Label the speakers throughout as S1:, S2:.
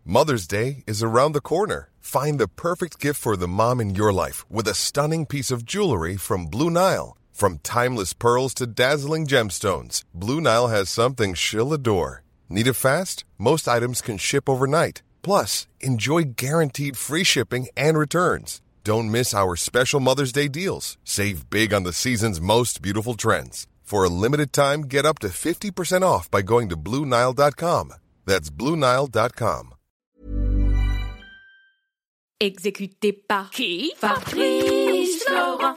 S1: Mother's Day is around the corner. Find the perfect gift for the mom in your life with a stunning piece of jewelry from Blue Nile. From timeless pearls to dazzling gemstones, Blue Nile has something she'll adore. Need it fast? Most items can ship overnight. Plus, enjoy guaranteed free shipping and returns. Don't miss our special Mother's Day deals. Save big on the season's most beautiful trends. For a limited time, get up to 50% off by going to BlueNile.com. That's BlueNile.com.
S2: Exécuté par qui? Fabrice Florent.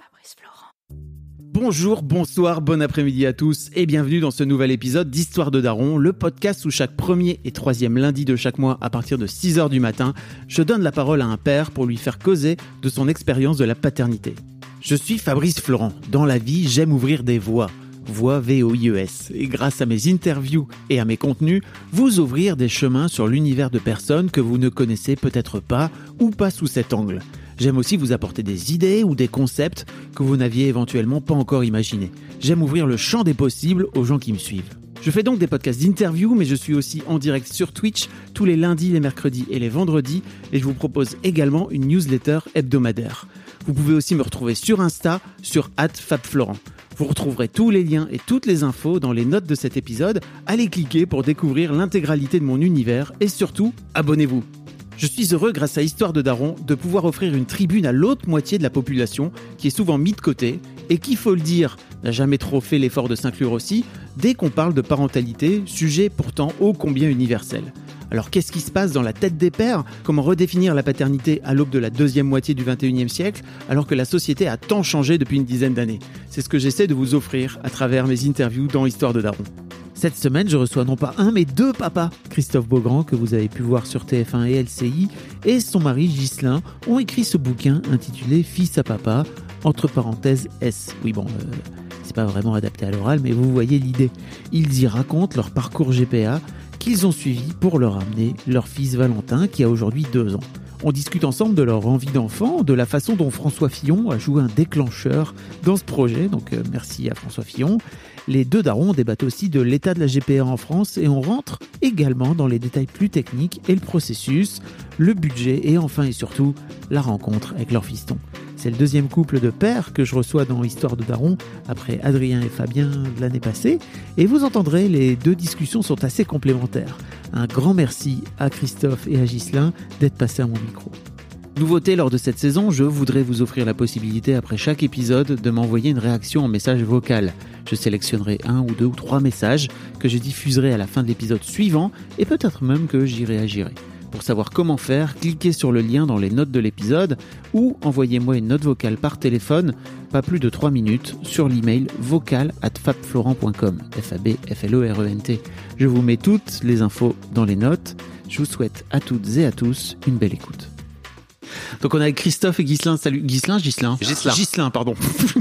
S3: Bonjour, bonsoir, bon après-midi à tous et bienvenue dans ce nouvel épisode d'Histoire de Daron, le podcast où chaque premier et troisième lundi de chaque mois à partir de 6h du matin, je donne la parole à un père pour lui faire causer de son expérience de la paternité. Je suis Fabrice Florent. Dans la vie, j'aime ouvrir des voies. Voix VOIES, et grâce à mes interviews et à mes contenus, vous ouvrir des chemins sur l'univers de personnes que vous ne connaissez peut-être pas ou pas sous cet angle. J'aime aussi vous apporter des idées ou des concepts que vous n'aviez éventuellement pas encore imaginés. J'aime ouvrir le champ des possibles aux gens qui me suivent. Je fais donc des podcasts d'interviews, mais je suis aussi en direct sur Twitch tous les lundis, les mercredis et les vendredis, et je vous propose également une newsletter hebdomadaire. Vous pouvez aussi me retrouver sur Insta, sur @FabFlorent. Vous retrouverez tous les liens et toutes les infos dans les notes de cet épisode. Allez cliquer pour découvrir l'intégralité de mon univers et surtout, abonnez-vous. Je suis heureux, grâce à Histoire de Daron, de pouvoir offrir une tribune à l'autre moitié de la population qui est souvent mise de côté et qui, faut le dire, n'a jamais trop fait l'effort de s'inclure aussi dès qu'on parle de parentalité, sujet pourtant ô combien universel. Alors qu'est-ce qui se passe dans la tête des pères ? Comment redéfinir la paternité à l'aube de la deuxième moitié du XXIe siècle, alors que la société a tant changé depuis une dizaine d'années ? C'est ce que j'essaie de vous offrir à travers mes interviews dans Histoire de Daron. Cette semaine, je reçois non pas un, mais deux papas. Christophe Beaugrand, que vous avez pu voir sur TF1 et LCI, et son mari Ghislain ont écrit ce bouquin intitulé « Fils à papa », entre parenthèses S. Oui bon, c'est pas vraiment adapté à l'oral, mais vous voyez l'idée. Ils y racontent leur parcours GPA qu'ils ont suivi pour leur amener leur fils Valentin, qui a aujourd'hui 2 ans. On discute ensemble de leur envie d'enfant, de la façon dont François Fillon a joué un déclencheur dans ce projet, donc merci à François Fillon. Les deux darons débattent aussi de l'état de la GPA en France et on rentre également dans les détails plus techniques et le processus, le budget et enfin et surtout la rencontre avec leur fiston. C'est le deuxième couple de pères que je reçois dans Histoire de Daron, après Adrien et Fabien l'année passée, et vous entendrez, les deux discussions sont assez complémentaires. Un grand merci à Christophe et à Ghislain d'être passés à mon micro. Nouveauté lors de cette saison, je voudrais vous offrir la possibilité après chaque épisode de m'envoyer une réaction en message vocal. Je sélectionnerai 1 ou 2 ou 3 messages que je diffuserai à la fin de l'épisode suivant et peut-être même que j'y réagirai. Pour savoir comment faire, cliquez sur le lien dans les notes de l'épisode ou envoyez-moi une note vocale par téléphone, pas plus de 3 minutes, sur l'email vocal@fabflorent.com, FABFLERENT. Je vous mets toutes les infos dans les notes. Je vous souhaite à toutes et à tous une belle écoute. Donc on est avec Christophe et Ghislain. Salut Ghislain. Ghislain, pardon.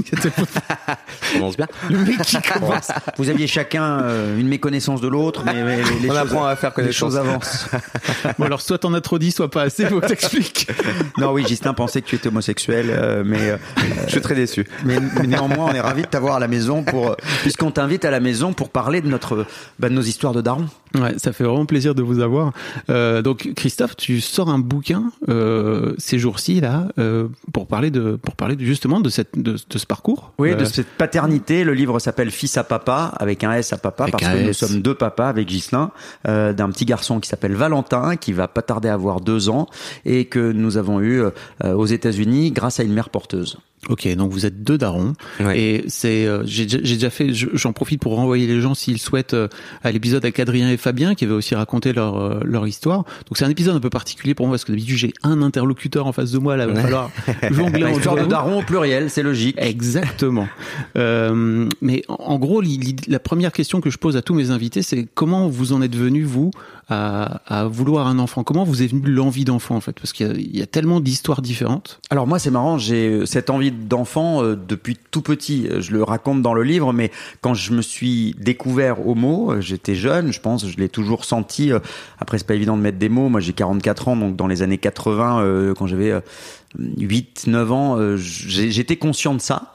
S4: Ça commence bien.
S3: Le mec qui commence.
S4: Vous aviez chacun une méconnaissance de l'autre, mais les
S5: On
S4: choses,
S5: apprend à faire
S4: les choses
S5: connaissance.
S4: avancent.
S3: Bon alors soit t'en as trop dit, soit pas assez, faut que t'expliques.
S4: Non, oui, Ghislain pensait que tu étais homosexuel, mais
S5: Je suis très déçu.
S4: mais néanmoins, on est ravis de t'avoir à la maison puisqu'on t'invite à la maison pour parler de de nos histoires de darons.
S3: Ouais, ça fait vraiment plaisir de vous avoir. Donc Christophe, tu sors un bouquin ces jours-ci là pour parler justement de ce parcours.
S4: Oui, de cette paternité. Le livre s'appelle Fils à papa, avec un S à papa,
S3: Avec
S4: parce
S3: un
S4: que nous
S3: S.
S4: sommes deux papas avec Ghislain, d'un petit garçon qui s'appelle Valentin, qui va pas tarder à avoir 2 ans, et que nous avons eu aux États-Unis grâce à une mère porteuse.
S3: Ok, donc vous êtes deux darons,
S5: Ouais.
S3: et c'est j'ai déjà fait. J'en profite pour renvoyer les gens s'ils souhaitent à l'épisode avec Adrien et Fabien qui avaient aussi raconté leur histoire. Donc c'est un épisode un peu particulier pour moi parce que d'habitude j'ai un interlocuteur en face de moi, là il va falloir jongler entre
S4: Histoire de
S3: vous.
S4: daron au pluriel, c'est logique.
S3: Exactement. Mais en gros, la première question que je pose à tous mes invités, c'est comment vous en êtes venu, vous, à vouloir un enfant ? Comment vous est venue l'envie d'enfant, en fait ? Parce qu'il y a tellement d'histoires différentes.
S4: Alors moi, c'est marrant, j'ai cette envie d'enfant depuis tout petit. Je le raconte dans le livre, mais quand je me suis découvert au mot, j'étais jeune, je pense, je l'ai toujours senti. Après, c'est pas évident de mettre des mots. Moi, j'ai 44 ans, donc dans les années 80, quand j'avais 8-9 ans, j'étais conscient de ça.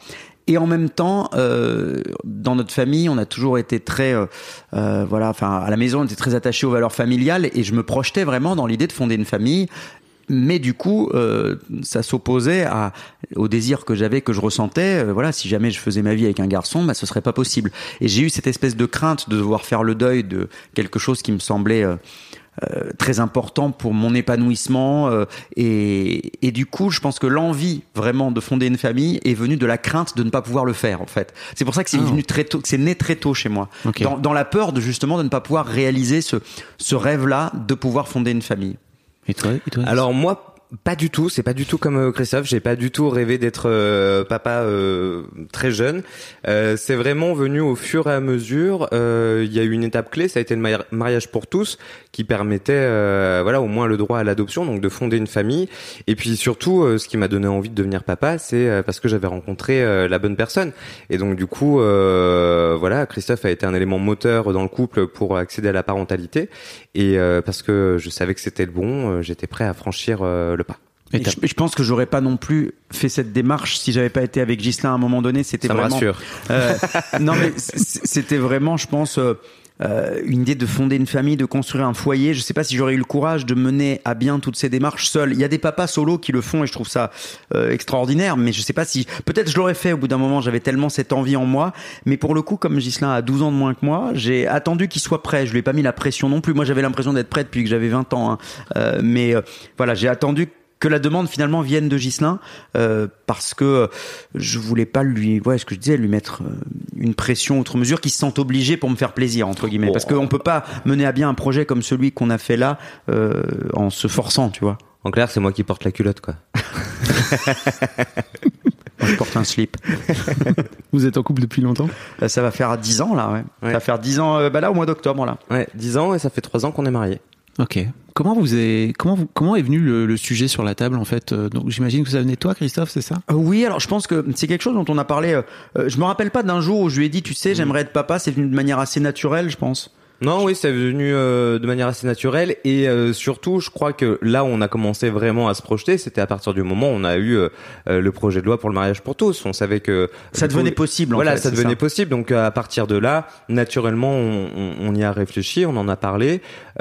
S4: Et en même temps, dans notre famille, on a toujours été très, à la maison, on était très attachés aux valeurs familiales, et je me projetais vraiment dans l'idée de fonder une famille. Mais du coup, ça s'opposait au désir que j'avais, que je ressentais. Si jamais je faisais ma vie avec un garçon, ce serait pas possible. Et j'ai eu cette espèce de crainte de devoir faire le deuil de quelque chose qui me semblait très important pour mon épanouissement. Et du coup, je pense que l'envie vraiment de fonder une famille est venue de la crainte de ne pas pouvoir le faire, en fait. C'est pour ça que c'est venu très tôt, que c'est né très tôt chez moi. Okay. Dans la peur de justement de ne pas pouvoir réaliser ce rêve-là de pouvoir fonder une famille.
S3: Et toi
S5: Alors moi, pas du tout. C'est pas du tout comme Christophe. J'ai pas du tout rêvé d'être papa très jeune. C'est vraiment venu au fur et à mesure. Il y a eu une étape clé, ça a été le mariage pour tous, qui permettait, au moins le droit à l'adoption, donc de fonder une famille. Et puis surtout, ce qui m'a donné envie de devenir papa, c'est parce que j'avais rencontré la bonne personne. Et donc du coup, Christophe a été un élément moteur dans le couple pour accéder à la parentalité. Et parce que je savais que c'était le bon, j'étais prêt à franchir le pas.
S4: Et je pense que j'aurais pas non plus fait cette démarche si j'avais pas été avec Ghislain à un moment donné. C'était vraiment.
S5: Ça me rassure.
S4: Non, mais c'était vraiment, je pense, une idée de fonder une famille, de construire un foyer. Je sais pas si j'aurais eu le courage de mener à bien toutes ces démarches seul. Il y a des papas solos qui le font et je trouve ça extraordinaire. Mais je sais pas si, peut-être je l'aurais fait au bout d'un moment. J'avais tellement cette envie en moi. Mais pour le coup, comme Ghislain a 12 ans de moins que moi, j'ai attendu qu'il soit prêt. Je lui ai pas mis la pression non plus. Moi, j'avais l'impression d'être prêt depuis que j'avais 20 ans. J'ai attendu que la demande finalement vienne de Ghislain parce que je voulais pas lui mettre une pression outre mesure, qui se sente obligé pour me faire plaisir entre guillemets, parce qu'on peut pas mener à bien un projet comme celui qu'on a fait là en se forçant, tu vois.
S5: En clair, c'est moi qui porte la culotte, quoi.
S4: Moi, je porte un slip.
S3: Vous êtes en couple depuis longtemps ?
S4: Ça va faire 10 ans là, ouais. Ça va faire 10 ans là au mois d'octobre là.
S5: Ouais, 10 ans, et ça fait 3 ans qu'on est mariés.
S3: Ok. Comment est venu le sujet sur la table, en fait? Donc j'imagine que ça venait de toi, Christophe, c'est ça?
S4: Oui, alors je pense que c'est quelque chose dont on a parlé. Je me rappelle pas d'un jour où je lui ai dit, tu sais, j'aimerais être papa. C'est venu de manière assez naturelle, je pense.
S5: Non, oui, c'est venu de manière assez naturelle, et surtout, je crois que là où on a commencé vraiment à se projeter, c'était à partir du moment où on a eu le projet de loi pour le mariage pour tous. On savait que
S4: ça devenait possible.
S5: Ça devenait possible. Donc à partir de là, naturellement, on y a réfléchi, on en a parlé.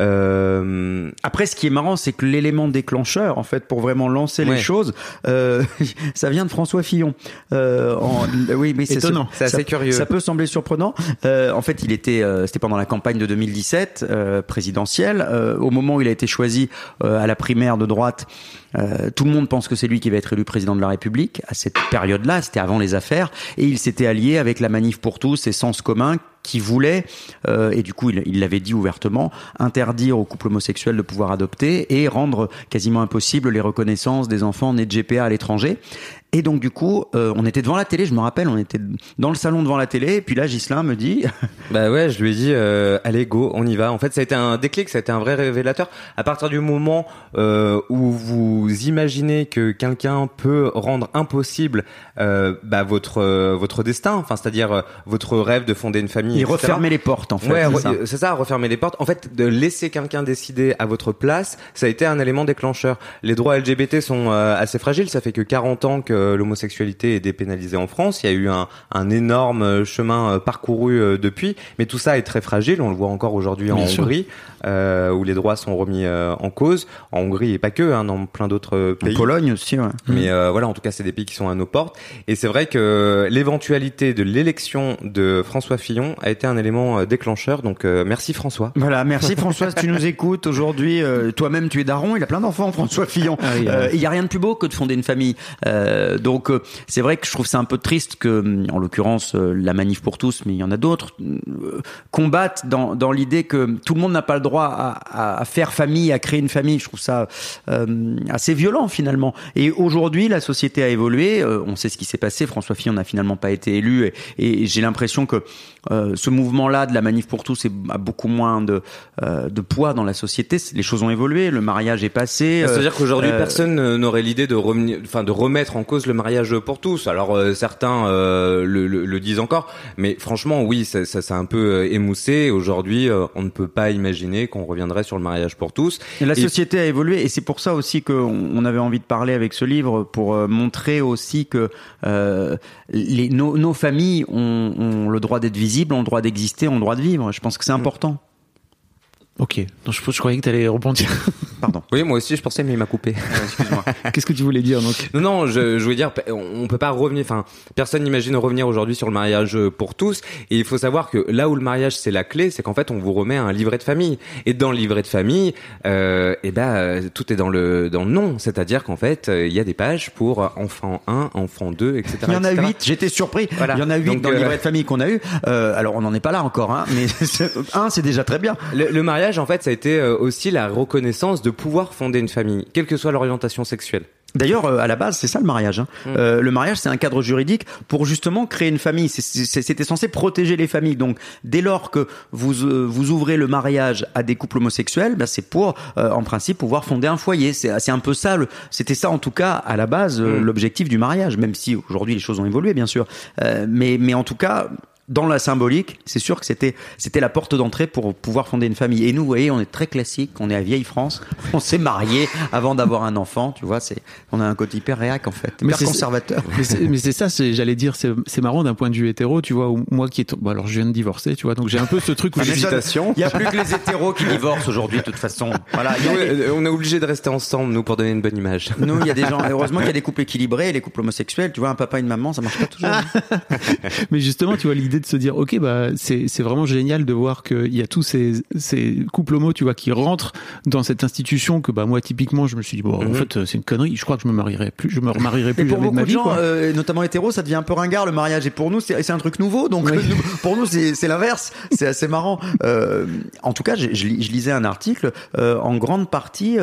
S4: Après, ce qui est marrant, c'est que l'élément déclencheur, en fait, pour vraiment lancer les choses, ça vient de François Fillon. Oui, mais c'est
S3: étonnant.
S5: C'est assez curieux.
S4: Ça peut sembler surprenant. En fait, c'était pendant la campagne de 2017 présidentielle, au moment où il a été choisi à la primaire de droite. Tout le monde pense que c'est lui qui va être élu président de la République. À cette période-là, c'était avant les affaires, et il s'était allié avec la Manif pour tous et Sens commun, qui voulait, et du coup il l'avait dit ouvertement, interdire aux couples homosexuels de pouvoir adopter et rendre quasiment impossible les reconnaissances des enfants nés de GPA à l'étranger. Et donc du coup, on était devant la télé, je me rappelle, on était dans le salon devant la télé, et puis là Ghislain me dit...
S5: Bah ouais, je lui ai dit, allez go, on y va. En fait, ça a été un déclic, ça a été un vrai révélateur. À partir du moment où vous imaginez que quelqu'un peut rendre impossible votre destin, enfin c'est-à-dire votre rêve de fonder une famille,
S4: et refermer les portes, en fait.
S5: Ouais, c'est ça, refermer les portes. En fait, de laisser quelqu'un décider à votre place, ça a été un élément déclencheur. Les droits LGBT sont assez fragiles, ça fait que 40 ans que l'homosexualité est dépénalisée en France. Il y a eu un énorme chemin parcouru depuis, mais tout ça est très fragile. On le voit encore aujourd'hui en Hongrie, où les droits sont remis en cause. En Hongrie et pas que, dans plein d'autres pays.
S4: En Pologne aussi, ouais.
S5: Mais en tout cas, c'est des pays qui sont à nos portes. Et c'est vrai que l'éventualité de l'élection de François Fillon a été un élément déclencheur. Donc merci François.
S4: Voilà, merci François, si tu nous écoutes aujourd'hui. Toi-même, tu es daron. Il a plein d'enfants, François Fillon. Il y a rien de plus beau que de fonder une famille. Donc c'est vrai que je trouve c'est un peu triste que, en l'occurrence, la Manif pour tous, mais il y en a d'autres, combattent dans l'idée que tout le monde n'a pas le droit à faire famille, à créer une famille. Je trouve ça assez violent finalement. Et aujourd'hui, la société a évolué. On sait ce qui s'est passé. François Fillon n'a finalement pas été élu, et j'ai l'impression que ce mouvement-là de la manif pour tous a beaucoup moins de poids dans la société. Les choses ont évolué, le mariage est passé.
S5: C'est-à-dire qu'aujourd'hui, personne n'aurait l'idée de remettre en cause le mariage pour tous. Alors certains le disent encore, mais franchement, oui, ça s'est un peu émoussé. Aujourd'hui, on ne peut pas imaginer qu'on reviendrait sur le mariage pour tous.
S4: La société a évolué, et c'est pour ça aussi qu'on avait envie de parler avec ce livre, pour montrer aussi que nos familles ont le droit d'être visibles, ont le droit d'exister, ont le droit de vivre. Je pense que c'est important.
S3: Ok, donc je croyais que tu allais rebondir.
S4: Pardon.
S5: Oui, moi aussi je pensais, mais il m'a coupé.
S3: Excuse-moi. Qu'est-ce que tu voulais dire donc ?
S5: Non, je voulais dire, on peut pas revenir. Enfin, personne n'imagine revenir aujourd'hui sur le mariage pour tous. Et il faut savoir que là où le mariage c'est la clé, c'est qu'en fait on vous remet un livret de famille. Et dans le livret de famille, tout est dans le nom. C'est-à-dire qu'en fait, il y a des pages pour enfant 1, enfant 2, etc.
S4: Il y en a 8. J'étais surpris. Voilà. Il y en a 8 donc, dans le livret de famille qu'on a eu. Alors on n'en est pas là encore, hein, mais 1 c'est déjà très bien.
S5: Le mariage, en fait, ça a été aussi la reconnaissance de pouvoir fonder une famille, quelle que soit l'orientation sexuelle.
S4: D'ailleurs, à la base, c'est ça le mariage. Le mariage, c'est un cadre juridique pour justement créer une famille. C'était censé protéger les familles. Donc, dès lors que vous ouvrez le mariage à des couples homosexuels, c'est pour, en principe, pouvoir fonder un foyer. C'est un peu ça. C'était ça, en tout cas, à la base, l'objectif du mariage. Même si aujourd'hui les choses ont évolué, bien sûr. Mais en tout cas, dans la symbolique, c'est sûr que c'était la porte d'entrée pour pouvoir fonder une famille. Et nous, vous voyez, on est très classique, on est à vieille France, on s'est marié avant d'avoir un enfant, tu vois, on a un côté hyper réac en fait, hyper conservateur.
S3: Mais c'est ça, j'allais dire, c'est marrant d'un point de vue hétéro, tu vois, où moi alors je viens de divorcer, tu vois, donc j'ai un peu ce truc où
S4: il y a plus que les hétéros qui divorcent aujourd'hui, de toute façon. Voilà,
S5: on est obligé de rester ensemble, nous, pour donner une bonne image.
S4: Nous, il y a des gens, heureusement qu'il y a des couples équilibrés, et les couples homosexuels, tu vois, un papa et une maman, ça marche pas toujours.
S3: Mais justement, tu vois, l'idée de se dire ok, c'est vraiment génial de voir qu'il y a tous ces couples homo, tu vois, qui rentrent dans cette institution que moi typiquement je me suis dit en fait c'est une connerie, je crois que je me remmarierai plus jamais de ma vie. Pour beaucoup de gens,
S4: notamment hétéros, ça devient un peu ringard le mariage, et pour nous c'est un truc nouveau, donc pour nous c'est l'inverse, c'est assez marrant. En tout cas, je lisais un article, en grande partie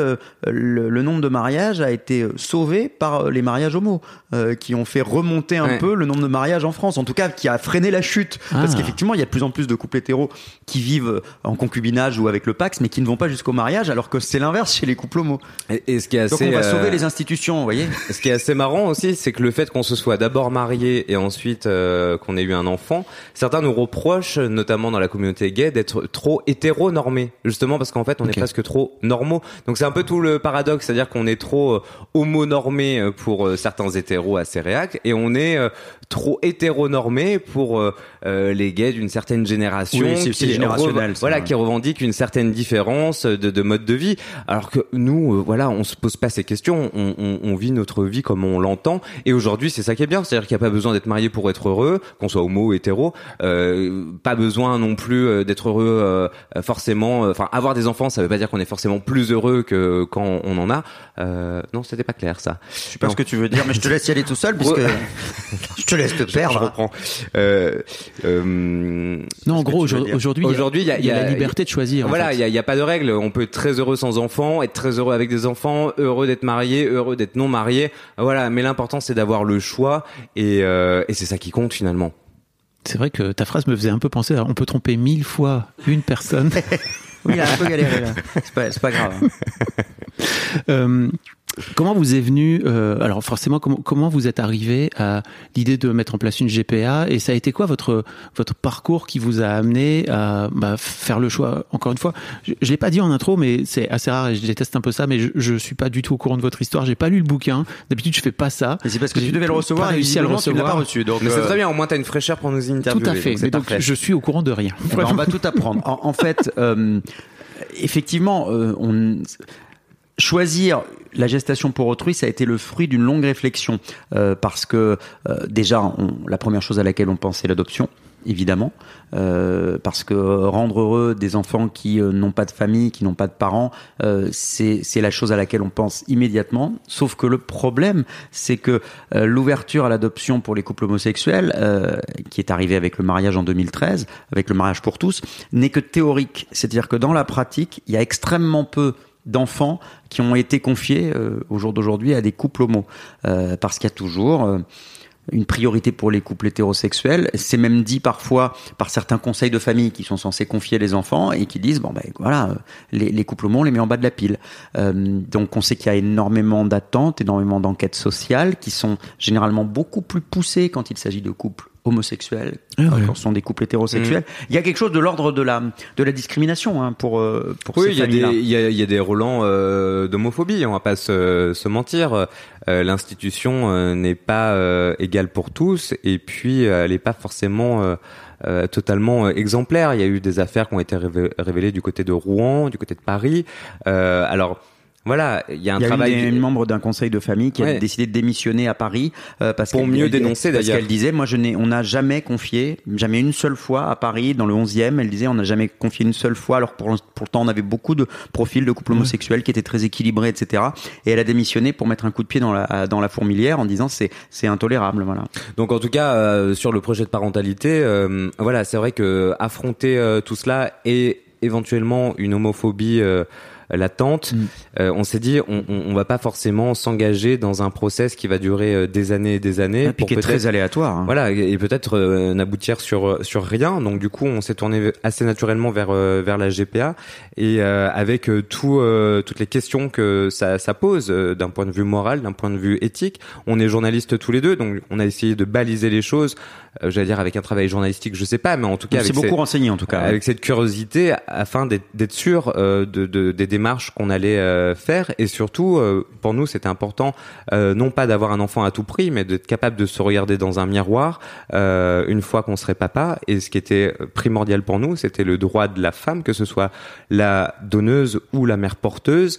S4: le nombre de mariages a été sauvé par les mariages homo, qui ont fait remonter un peu le nombre de mariages en France, en tout cas qui a freiné la chute. Parce qu'effectivement, il y a de plus en plus de couples hétéros qui vivent en concubinage ou avec le Pacs, mais qui ne vont pas jusqu'au mariage, alors que c'est l'inverse chez les couples homo.
S5: Et ce qui est assez,
S4: donc on va sauver les institutions, vous voyez.
S5: Ce qui est assez marrant aussi, c'est que le fait qu'on se soit d'abord marié et ensuite qu'on ait eu un enfant, certains nous reprochent, notamment dans la communauté gay, d'être trop hétéronormés, justement parce qu'en fait on est presque trop normaux. Donc c'est un peu tout le paradoxe, c'est-à-dire qu'on est trop homonormés pour certains hétéros assez réacs, et on est trop hétéronormés pour les gays d'une certaine génération, qui revendiquent une certaine différence de mode de vie, alors que nous, on se pose pas ces questions, on vit notre vie comme on l'entend, et aujourd'hui c'est ça qui est bien, c'est-à-dire qu'il n'y a pas besoin d'être marié pour être heureux, qu'on soit homo ou hétéro, pas besoin non plus d'être heureux forcément, avoir des enfants ça veut pas dire qu'on est forcément plus heureux que quand on en a. Non, c'était pas clair ça.
S4: Je sais pas ce que tu veux dire, mais je te laisse y aller tout seul, puisque je te laisse te perdre.
S5: Je reprends.
S3: Non, en gros, aujourd'hui, il y a la liberté de choisir.
S5: Voilà, il y a pas de règle. On peut être très heureux sans enfants, être très heureux avec des enfants, heureux d'être marié, heureux d'être non marié. Voilà, mais l'important c'est d'avoir le choix, et c'est ça qui compte finalement.
S3: C'est vrai que ta phrase me faisait un peu penser à on peut tromper 1000 fois une personne.
S4: Oui, il a un peu galéré là. C'est pas grave.
S3: Comment vous est venu, alors forcément, comment vous êtes arrivé à l'idée de mettre en place une GPA, et ça a été quoi votre parcours qui vous a amené à faire le choix? Encore une fois, je l'ai pas dit en intro, mais c'est assez rare et je déteste un peu ça, mais je suis pas du tout au courant de votre histoire, j'ai pas lu le bouquin, d'habitude je fais pas ça.
S4: Mais c'est parce que tu devais le recevoir et réussi à le recevoir. Tu l'as pas reçu, donc
S5: mais c'est très bien, au moins t'as une fraîcheur pour nous interviewer.
S3: Tout à fait, donc je suis au courant de rien.
S4: On va tout apprendre. En fait, effectivement, choisir la gestation pour autrui, ça a été le fruit d'une longue réflexion, parce que déjà, la première chose à laquelle on pensait, l'adoption, évidemment, parce que rendre heureux des enfants qui n'ont pas de famille, qui n'ont pas de parents, c'est la chose à laquelle on pense immédiatement. Sauf que le problème, c'est que l'ouverture à l'adoption pour les couples homosexuels, qui est arrivée avec le mariage en 2013, avec le mariage pour tous, n'est que théorique. C'est-à-dire que dans la pratique, il y a extrêmement peu d'enfants qui ont été confiés au jour d'aujourd'hui à des couples homo, parce qu'il y a toujours une priorité pour les couples hétérosexuels. C'est même dit parfois par certains conseils de famille qui sont censés confier les enfants et qui disent les couples homo on les met en bas de la pile. Donc on sait qu'il y a énormément d'attentes, énormément d'enquêtes sociales qui sont généralement beaucoup plus poussées quand il s'agit de couples homosexuels, quand ce sont des couples hétérosexuels. Il y a quelque chose de l'ordre de la discrimination pour ces familles-là.
S5: Il y a des relents d'homophobie, on va pas se mentir. L'institution n'est pas égale pour tous, et puis elle n'est pas forcément totalement exemplaire. Il y a eu des affaires qui ont été révélées du côté de Rouen, du côté de Paris. Alors voilà, il y a travail.
S4: Il y a une membre d'un conseil de famille qui a décidé de démissionner à Paris
S5: pour mieux dénoncer d'ailleurs.
S4: Parce qu'elle disait, on n'a jamais confié, jamais une seule fois à Paris dans le 11e. Elle disait, on n'a jamais confié une seule fois. Alors pourtant, on avait beaucoup de profils de couples homosexuels qui étaient très équilibrés, etc. Et elle a démissionné pour mettre un coup de pied dans la fourmilière en disant c'est intolérable, voilà.
S5: Donc en tout cas, sur le projet de parentalité, voilà, c'est vrai que affronter tout cela et éventuellement une homophobie latente, on s'est dit on va pas forcément s'engager dans un process qui va durer des années et des années,
S4: et puis qui est très aléatoire, hein.
S5: Voilà, et peut-être n'aboutir sur rien. Donc du coup on s'est tourné assez naturellement vers la GPA, et avec toutes les questions que ça pose d'un point de vue moral, d'un point de vue éthique. On est journalistes tous les deux, donc on a essayé de baliser les choses, j'allais dire avec un travail journalistique, je sais pas, mais en tout cas
S4: on s'est beaucoup renseigné, en tout cas,
S5: avec cette curiosité, afin d'être sûr des démarches qu'on allait faire. Et surtout pour nous c'était important, non pas d'avoir un enfant à tout prix, mais d'être capable de se regarder dans un miroir une fois qu'on serait papa. Et ce qui était primordial pour nous, c'était le droit de la femme, que ce soit la donneuse ou la mère porteuse,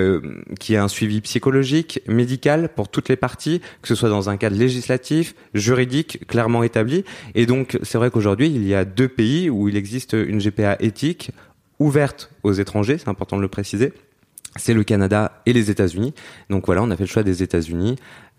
S5: qui a un suivi psychologique, médical pour toutes les parties, que ce soit dans un cadre législatif, juridique, clairement établi. Et donc c'est vrai qu'aujourd'hui il y a 2 pays où il existe une GPA éthique ouverte aux étrangers, c'est important de le préciser. C'est le Canada et les États-Unis. Donc voilà, on a fait le choix des États-Unis.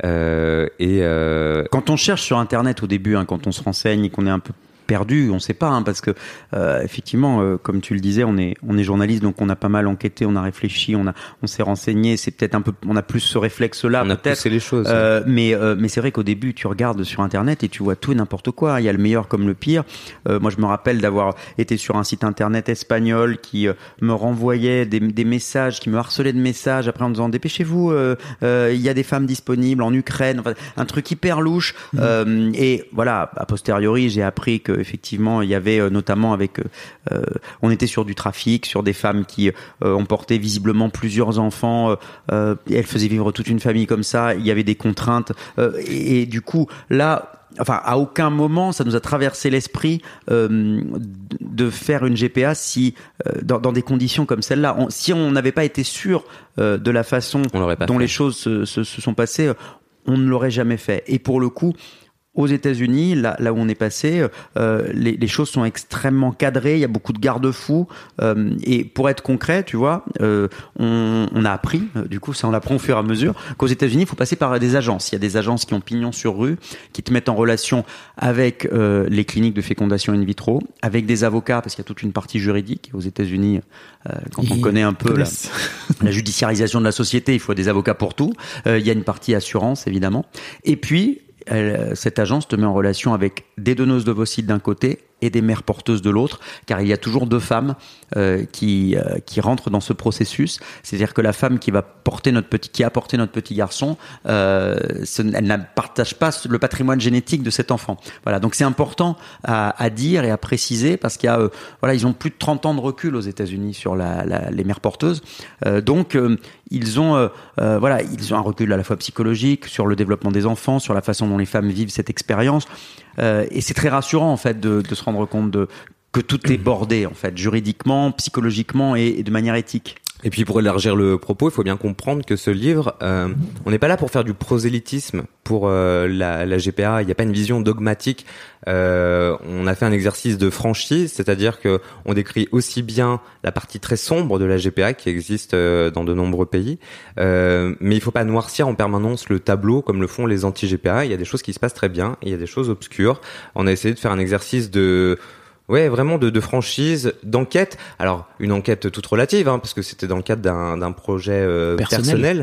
S4: Quand on cherche sur Internet au début, quand on se renseigne et qu'on est un peu perdu, on sait pas, parce que effectivement, comme tu le disais, on est journaliste, donc on a pas mal enquêté, on a réfléchi, on s'est renseigné. C'est peut-être un peu, on a plus ce réflexe-là.
S5: On a poussé les choses.
S4: Mais c'est vrai qu'au début, tu regardes sur Internet et tu vois tout et n'importe quoi. Il y a le meilleur comme le pire. Moi, je me rappelle d'avoir été sur un site Internet espagnol qui me renvoyait des messages, qui me harcelait de messages après en disant dépêchez-vous, il y a des femmes disponibles en Ukraine. Enfin, un truc hyper louche. Et voilà, a posteriori, j'ai appris que effectivement, il y avait notamment on était sur du trafic, sur des femmes qui ont porté visiblement plusieurs enfants, et elles faisaient vivre toute une famille comme ça. Il y avait des contraintes, et du coup, là, à aucun moment ça nous a traversé l'esprit de faire une GPA dans des conditions comme celle-là. Si on n'avait pas été sûr de la façon dont les choses se sont passées, on ne l'aurait jamais fait. Et pour le coup, aux États-Unis, là où on est passé, les choses sont extrêmement cadrées. Il y a beaucoup de garde-fous. Et pour être concret, tu vois, on a appris, du coup, ça on apprend au fur et à mesure, qu'aux États-Unis, il faut passer par des agences. Il y a des agences qui ont pignon sur rue, qui te mettent en relation avec les cliniques de fécondation in vitro, avec des avocats, parce qu'il y a toute une partie juridique. Aux États-Unis, quand on connaît un peu la judiciarisation de la société, il faut des avocats pour tout. Il y a une partie assurance, évidemment. Et puis, cette agence te met en relation avec des donneuses d'ovocytes d'un côté et des mères porteuses de l'autre, car il y a toujours 2 femmes qui rentrent dans ce processus. C'est-à-dire que la femme qui a porté notre petit garçon, elle ne partage pas le patrimoine génétique de cet enfant. Voilà, donc c'est important à dire et à préciser, parce qu'il y a ils ont plus de 30 ans de recul aux États-Unis sur les mères porteuses. Donc ils ont un recul à la fois psychologique sur le développement des enfants, sur la façon dont les femmes vivent cette expérience. Et c'est très rassurant en fait de se rendre compte que tout est bordé en fait, juridiquement, psychologiquement et de manière éthique.
S5: Et puis pour élargir le propos, il faut bien comprendre que ce livre, on n'est pas là pour faire du prosélytisme pour la GPA. Il n'y a pas une vision dogmatique. On a fait un exercice de franchise, c'est-à-dire que on décrit aussi bien la partie très sombre de la GPA qui existe dans de nombreux pays, mais il faut pas noircir en permanence le tableau comme le font les anti-GPA. Il y a des choses qui se passent très bien, et il y a des choses obscures. On a essayé de faire un exercice de Ouais, vraiment de franchise, d'enquête. Alors, une enquête toute relative, parce que c'était dans le cadre d'un projet personnel.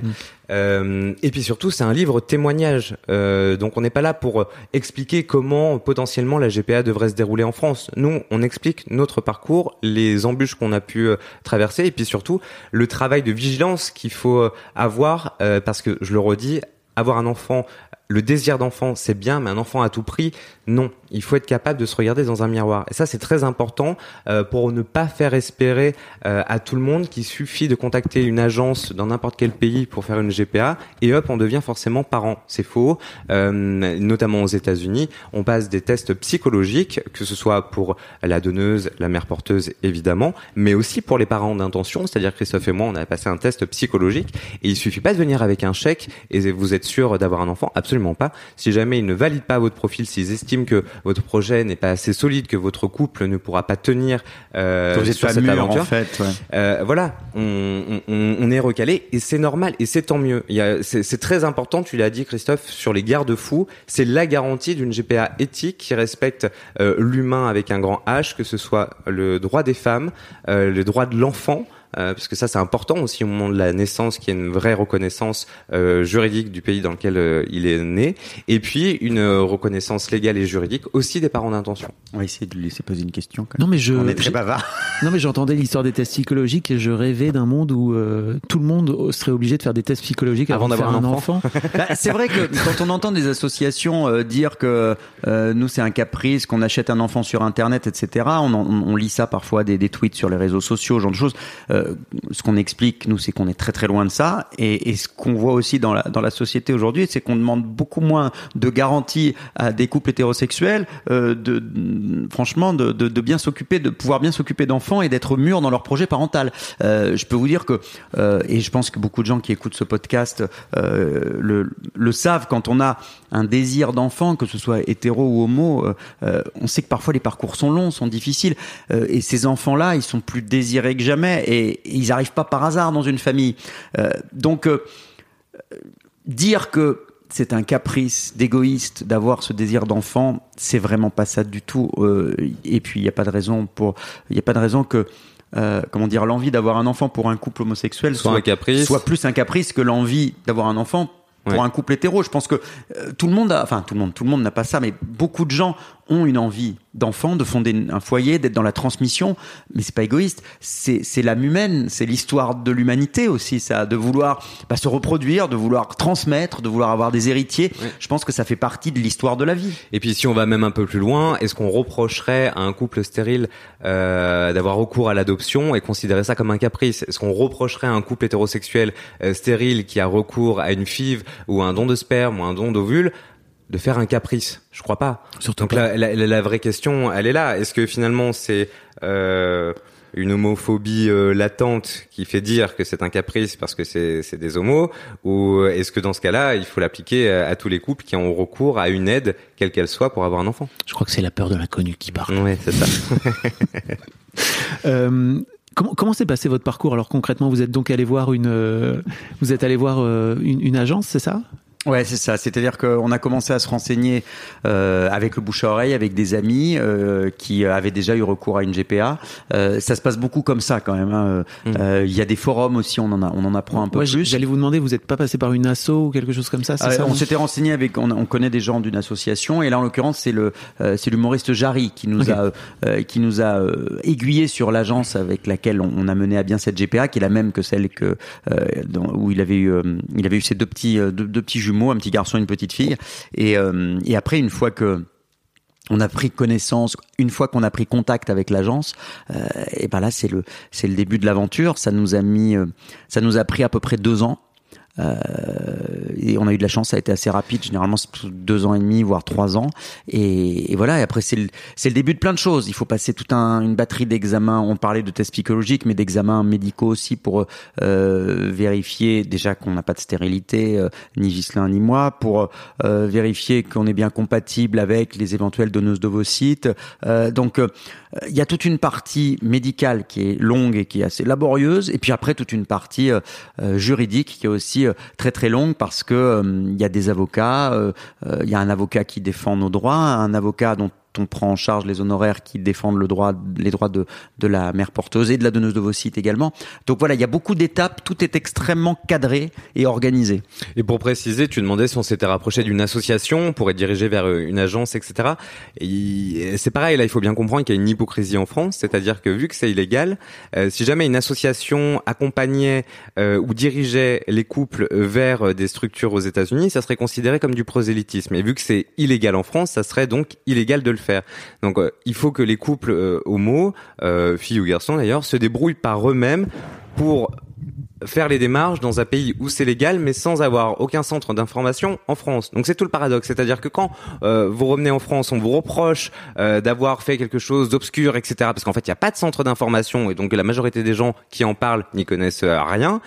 S5: Et puis surtout, c'est un livre témoignage. Donc, on n'est pas là pour expliquer comment potentiellement la GPA devrait se dérouler en France. Nous, on explique notre parcours, les embûches qu'on a pu traverser, et puis surtout le travail de vigilance qu'il faut avoir, parce que je le redis, avoir un enfant. Le désir d'enfant, c'est bien, mais un enfant à tout prix, non. Il faut être capable de se regarder dans un miroir. Et ça, c'est très important pour ne pas faire espérer à tout le monde qu'il suffit de contacter une agence dans n'importe quel pays pour faire une GPA et hop, on devient forcément parent. C'est faux. Notamment aux États-Unis, on passe des tests psychologiques, que ce soit pour la donneuse, la mère porteuse, évidemment, mais aussi pour les parents d'intention. C'est-à-dire Christophe et moi, on a passé un test psychologique et il suffit pas de venir avec un chèque et vous êtes sûr d'avoir un enfant. Absolument pas. Si jamais ils ne valident pas votre profil, s'ils estiment que votre projet n'est pas assez solide, que votre couple ne pourra pas tenir sur cette aventure,
S4: en fait,
S5: voilà, on est recalé et c'est normal et c'est tant mieux. C'est très important, tu l'as dit Christophe, sur les garde-fous, c'est la garantie d'une GPA éthique qui respecte l'humain avec un grand H, que ce soit le droit des femmes, le droit de l'enfant. Parce que ça c'est important aussi au moment de la naissance, qu'il y ait une vraie reconnaissance juridique du pays dans lequel il est né, et puis une reconnaissance légale et juridique aussi des parents d'intention.
S4: On va essayer de lui laisser poser une question.
S3: Non mais
S4: on est très bavard.
S3: Non mais j'entendais l'histoire des tests psychologiques et je rêvais d'un monde où tout le monde serait obligé de faire des tests psychologiques avant d'avoir un enfant.
S4: C'est vrai que quand on entend des associations dire que nous c'est un caprice, qu'on achète un enfant sur internet, etc. On lit ça parfois des tweets sur les réseaux sociaux, ce genre de choses. Ce qu'on explique, nous, c'est qu'on est très très loin de ça, et ce qu'on voit aussi dans la société aujourd'hui, c'est qu'on demande beaucoup moins de garanties à des couples hétérosexuels, franchement, de bien s'occuper, de pouvoir bien s'occuper d'enfants et d'être mûrs dans leur projet parental. Je peux vous dire que, et je pense que beaucoup de gens qui écoutent ce podcast le savent, quand on a un désir d'enfant, que ce soit hétéro ou homo, on sait que parfois les parcours sont longs, sont difficiles, et ces enfants-là, ils sont plus désirés que jamais, et ils n'arrivent pas par hasard dans une famille. Donc, dire que c'est un caprice d'égoïste d'avoir ce désir d'enfant, c'est vraiment pas ça du tout. Et puis, il n'y a pas de raison que l'envie d'avoir un enfant pour un couple homosexuel soit plus un caprice que l'envie d'avoir un enfant pour un couple hétéro. Je pense que tout le monde n'a pas ça, mais beaucoup de gens ont une envie d'enfant, de fonder un foyer, d'être dans la transmission, mais c'est pas égoïste, c'est l'âme humaine, c'est l'histoire de l'humanité aussi, ça, de vouloir se reproduire, de vouloir transmettre, de vouloir avoir des héritiers. Ouais. Je pense que ça fait partie de l'histoire de la vie.
S5: Et puis si on va même un peu plus loin, est-ce qu'on reprocherait à un couple stérile d'avoir recours à l'adoption et considérer ça comme un caprice? Est-ce qu'on reprocherait à un couple hétérosexuel stérile qui a recours à une FIV ou à un don de sperme ou un don d'ovule de faire un caprice? Je crois pas.
S3: Surtout
S5: donc
S3: pas.
S5: La vraie question, elle est là. Est-ce que finalement c'est une homophobie latente qui fait dire que c'est un caprice parce que c'est des homos, ou est-ce que dans ce cas-là, il faut l'appliquer à tous les couples qui ont recours à une aide, quelle qu'elle soit, pour avoir un enfant?
S3: Je crois que c'est la peur de l'inconnu qui parle.
S5: Ouais, c'est ça.
S3: Comment s'est passé votre parcours? Alors concrètement, vous êtes donc allé voir une agence, c'est ça?
S4: Ouais, c'est ça. C'est-à-dire qu'on a commencé à se renseigner avec le bouche à oreille, avec des amis qui avaient déjà eu recours à une GPA. Ça se passe beaucoup comme ça quand même. Hein. Il y a des forums aussi, on en apprend un peu plus.
S3: J'allais vous demander, vous n'êtes pas passé par une asso ou quelque chose comme ça, c'est ça?
S4: On s'était renseigné on connaît des gens d'une association, et là en l'occurrence c'est l'humoriste Jarry qui nous a aiguillé sur l'agence avec laquelle on a mené à bien cette GPA, qui est la même que celle où il avait eu ses deux petits jumeaux, un petit garçon et une petite fille, et après une fois qu'on a pris connaissance, une fois qu'on a pris contact avec l'agence, et ben là c'est le début de l'aventure. Ça nous a pris à peu près 2 ans. Et on a eu de la chance, ça a été assez rapide. Généralement, c'est 2 ans et demi, voire 3 ans. Et voilà. Et après, c'est le début de plein de choses. Il faut passer toute une batterie d'examens. On parlait de tests psychologiques, mais d'examens médicaux aussi pour vérifier déjà qu'on n'a pas de stérilité, ni Ghislain ni moi, pour vérifier qu'on est bien compatible avec les éventuelles donneuses d'ovocytes. Donc, il y a toute une partie médicale qui est longue et qui est assez laborieuse, et puis après toute une partie juridique qui est aussi très très longue, parce que il y a des avocats, il y a un avocat qui défend nos droits, un avocat dont on prend en charge les honoraires qui défendent les droits de la mère porteuse et de la donneuse d'ovocytes également. Donc voilà, il y a beaucoup d'étapes, tout est extrêmement cadré et organisé.
S5: Et pour préciser, tu demandais si on s'était rapproché d'une association pour être dirigé vers une agence, etc. Et c'est pareil, là, il faut bien comprendre qu'il y a une hypocrisie en France, c'est-à-dire que vu que c'est illégal, si jamais une association accompagnait ou dirigeait les couples vers des structures aux États-Unis, ça serait considéré comme du prosélytisme. Et vu que c'est illégal en France, ça serait donc illégal de le faire. Donc il faut que les couples homo, filles ou garçons d'ailleurs, se débrouillent par eux-mêmes pour faire les démarches dans un pays où c'est légal, mais sans avoir aucun centre d'information en France. Donc c'est tout le paradoxe, c'est-à-dire que quand vous revenez en France, on vous reproche d'avoir fait quelque chose d'obscur, etc. Parce qu'en fait, il n'y a pas de centre d'information, et donc la majorité des gens qui en parlent n'y connaissent rien.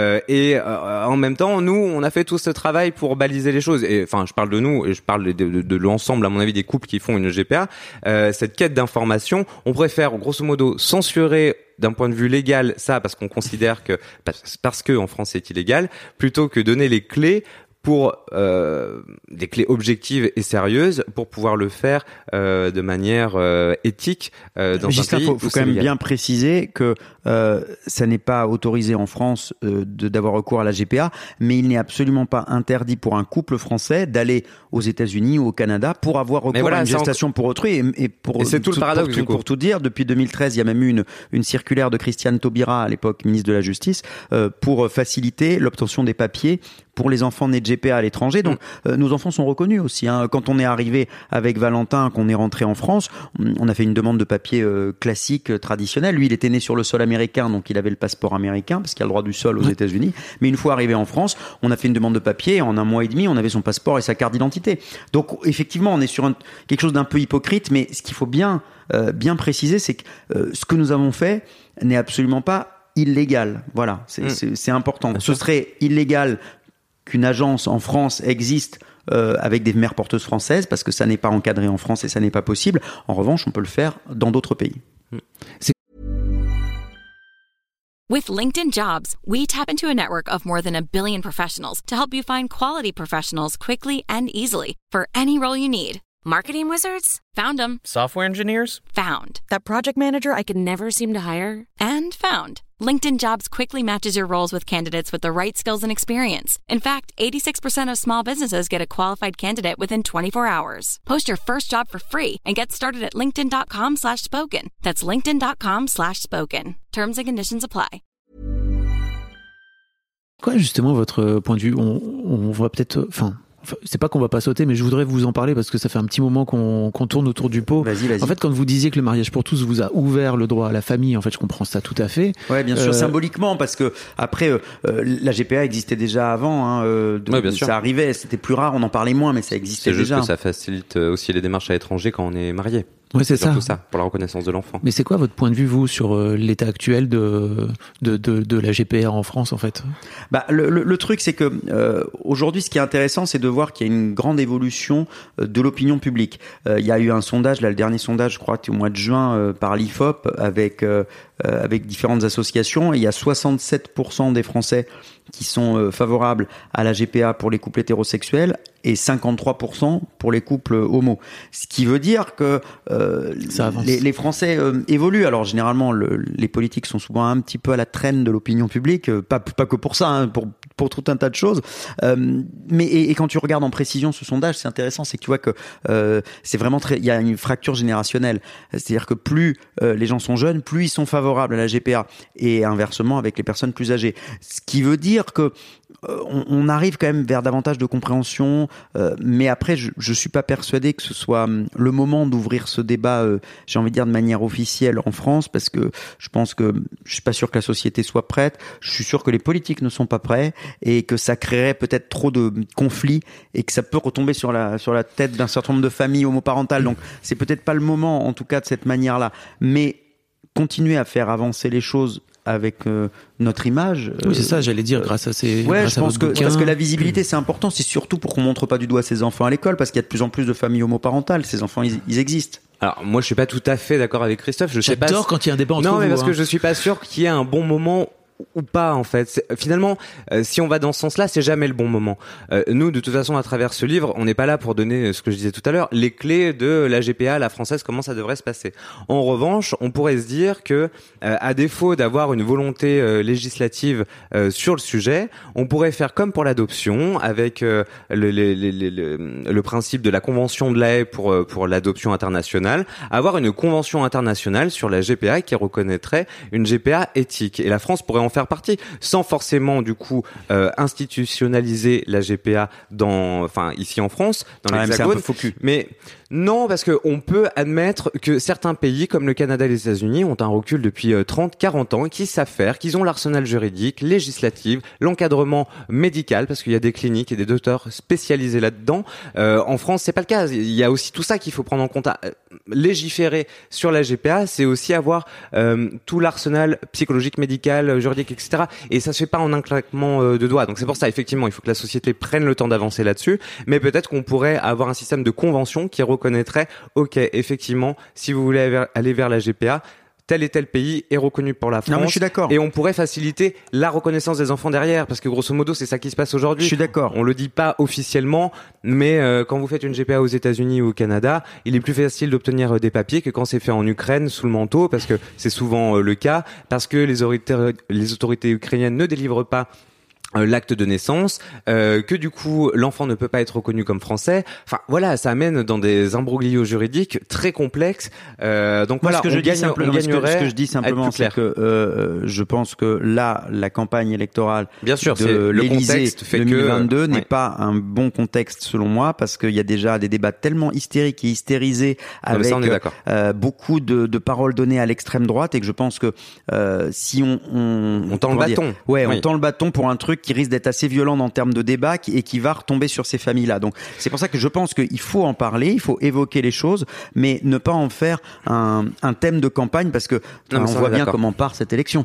S5: En même temps, nous, on a fait tout ce travail pour baliser les choses. Et enfin, je parle de nous, et je parle de l'ensemble, à mon avis, des couples qui font une GPA. Cette quête d'information, on préfère, grosso modo, censurer d'un point de vue légal ça parce qu'on considère que parce que en France c'est illégal, plutôt que donner les clés pour des clés objectives et sérieuses pour pouvoir le faire de manière éthique dans un pays.
S4: Faut quand même bien préciser que ça n'est pas autorisé en France d'avoir recours à la GPA, mais il n'est absolument pas interdit pour un couple français d'aller aux États-Unis ou au Canada pour avoir recours à une gestation pour autrui. Et
S5: c'est tout le paradoxe du coup.
S4: Pour tout dire, depuis 2013, il y a même eu une circulaire de Christiane Taubira, à l'époque ministre de la Justice, pour faciliter l'obtention des papiers pour les enfants nés de GPA à l'étranger. Donc nos enfants sont reconnus aussi. Quand on est arrivé avec Valentin, qu'on est rentré en France, on a fait une demande de papier classique, traditionnel. Lui, il était né sur le sol américain, donc il avait le passeport américain, parce qu'il y a le droit du sol aux États-Unis. Mais une fois arrivé en France, on a fait une demande de papier, et en 1 mois et demi, on avait son passeport et sa carte d'identité. Donc effectivement, on est sur quelque chose d'un peu hypocrite, mais ce qu'il faut bien préciser, c'est que ce que nous avons fait n'est absolument pas illégal. Voilà, c'est important. Ce serait illégal qu'une agence en France existe avec des mères porteuses françaises, parce que ça n'est pas encadré en France et ça n'est pas possible. En revanche, on peut le faire dans d'autres pays.
S6: With LinkedIn Jobs, we tap into a network of more than 1 billion professionals to help you find quality professionals quickly and easily for any role you need.
S7: Marketing wizards?
S6: Found them.
S7: Software engineers?
S6: Found.
S7: That project manager I could never seem to hire?
S6: And found. LinkedIn Jobs quickly matches your roles with candidates with the right skills and experience. In fact, 86% of small businesses get a qualified candidate within 24 hours. Post your first job for free and get started at linkedin.com/spoken. That's linkedin.com/spoken. Terms and conditions apply.
S3: Quoi, justement, votre point de vue? On va peut-être... Enfin, c'est pas qu'on va pas sauter, mais je voudrais vous en parler parce que ça fait un petit moment qu'on tourne autour du pot.
S4: Vas-y.
S3: En fait, quand vous disiez que le mariage pour tous vous a ouvert le droit à la famille, en fait, je comprends ça tout à fait.
S4: Ouais, bien sûr, symboliquement, parce que après, la GPA existait déjà avant.
S5: Bien sûr.
S4: Ça arrivait, c'était plus rare, on en parlait moins, mais ça existait déjà.
S5: C'est juste que ça facilite aussi les démarches à l'étranger quand on est marié.
S3: Ouais, c'est ça.
S5: Tout ça, pour la reconnaissance de l'enfant.
S3: Mais c'est quoi votre point de vue, vous, sur l'état actuel de la GPR en France, en fait?
S4: Le truc, c'est que aujourd'hui, ce qui est intéressant, c'est de voir qu'il y a une grande évolution de l'opinion publique. Il y a eu un sondage, là, le dernier sondage, je crois, c'était au mois de juin, par l'IFOP, avec différentes associations. Et il y a 67% des Français qui sont favorables à la GPA pour les couples hétérosexuels et 53% pour les couples homo. Ce qui veut dire que les Français évoluent. Alors généralement, les politiques sont souvent un petit peu à la traîne de l'opinion publique, pas que pour ça, pour tout un tas de choses. Mais quand tu regardes en précision ce sondage, c'est intéressant, c'est que tu vois que c'est vraiment il y a une fracture générationnelle. C'est-à-dire que plus les gens sont jeunes, plus ils sont favorables à la GPA, et inversement avec les personnes plus âgées. Ce qui veut dire que on arrive quand même vers davantage de compréhension, mais après je suis pas persuadé que ce soit le moment d'ouvrir ce débat, j'ai envie de dire de manière officielle en France, parce que je pense que je suis pas sûr que la société soit prête, je suis sûr que les politiques ne sont pas prêts, et que ça créerait peut-être trop de conflits, et que ça peut retomber sur la tête d'un certain nombre de familles homoparentales. Donc c'est peut-être pas le moment, en tout cas de cette manière-là, mais continuer à faire avancer les choses avec notre image.
S3: Oui, c'est ça, j'allais dire, grâce à ces.
S4: Ouais, je pense que parce que la visibilité, c'est important. C'est surtout pour qu'on montre pas du doigt ses enfants à l'école, parce qu'il y a de plus en plus de familles homoparentales. Ces enfants, ils existent.
S5: Alors moi, je suis pas tout à fait d'accord avec Christophe.
S3: J'adore quand il y a un débat entre vous.
S5: Non, mais parce que je suis pas sûr qu'il y ait un bon moment ou pas en fait. Finalement, si on va dans ce sens-là, c'est jamais le bon moment. Nous, de toute façon, à travers ce livre, on n'est pas là pour donner ce que je disais tout à l'heure, les clés de la GPA, la française, comment ça devrait se passer. En revanche, on pourrait se dire que, à défaut d'avoir une volonté législative sur le sujet, on pourrait faire comme pour l'adoption, avec le principe de la convention de La Haye pour l'adoption internationale, avoir une convention internationale sur la GPA qui reconnaîtrait une GPA éthique. Et la France pourrait en faire partie, sans forcément du coup institutionnaliser la GPA ici en France, dans l'Hexagone.
S4: C'est un peu faux cul.
S5: Mais non, parce que on peut admettre que certains pays, comme le Canada et les États-Unis, ont un recul depuis 30, 40 ans, qui savent faire, qu'ils ont l'arsenal juridique, législatif, l'encadrement médical, parce qu'il y a des cliniques et des docteurs spécialisés là-dedans. En France, c'est pas le cas. Il y a aussi tout ça qu'il faut prendre en compte. Légiférer sur la GPA, c'est aussi avoir tout l'arsenal psychologique, médical, juridique, etc. Et ça se fait pas en un claquement de doigts. Donc c'est pour ça, effectivement, il faut que la société prenne le temps d'avancer là-dessus. Mais peut-être qu'on pourrait avoir un système de convention qui reconnaîtrait, ok, effectivement, si vous voulez aller vers la GPA, tel et tel pays est reconnu pour la France.
S4: Non, mais je suis d'accord.
S5: Et on pourrait faciliter la reconnaissance des enfants derrière, parce que grosso modo, c'est ça qui se passe aujourd'hui.
S4: Je suis d'accord.
S5: On le dit pas officiellement, mais quand vous faites une GPA aux États-Unis ou au Canada, il est plus facile d'obtenir des papiers que quand c'est fait en Ukraine sous le manteau, parce que c'est souvent le cas, parce que les autorités ukrainiennes ne délivrent pas l'acte de naissance, que du coup l'enfant ne peut pas être reconnu comme français. Enfin voilà, ça amène dans des imbroglios juridiques très complexes. Donc
S4: moi,
S5: voilà,
S4: ce que je dis simplement, c'est que je pense que là, la campagne électorale
S5: bien sûr,
S4: de l'Élysée 2022 n'est
S5: ouais.
S4: pas un bon contexte selon moi, parce qu'il y a déjà des débats tellement hystériques et hystérisés avec beaucoup de paroles données à l'extrême droite, et que je pense que si on
S5: tend le bâton,
S4: on tend le bâton pour un truc qui risque d'être assez violent en termes de débat et qui va retomber sur ces familles-là. Donc c'est pour ça que je pense qu'il faut en parler, il faut évoquer les choses, mais ne pas en faire un thème de campagne, parce que on voit bien comment part cette élection.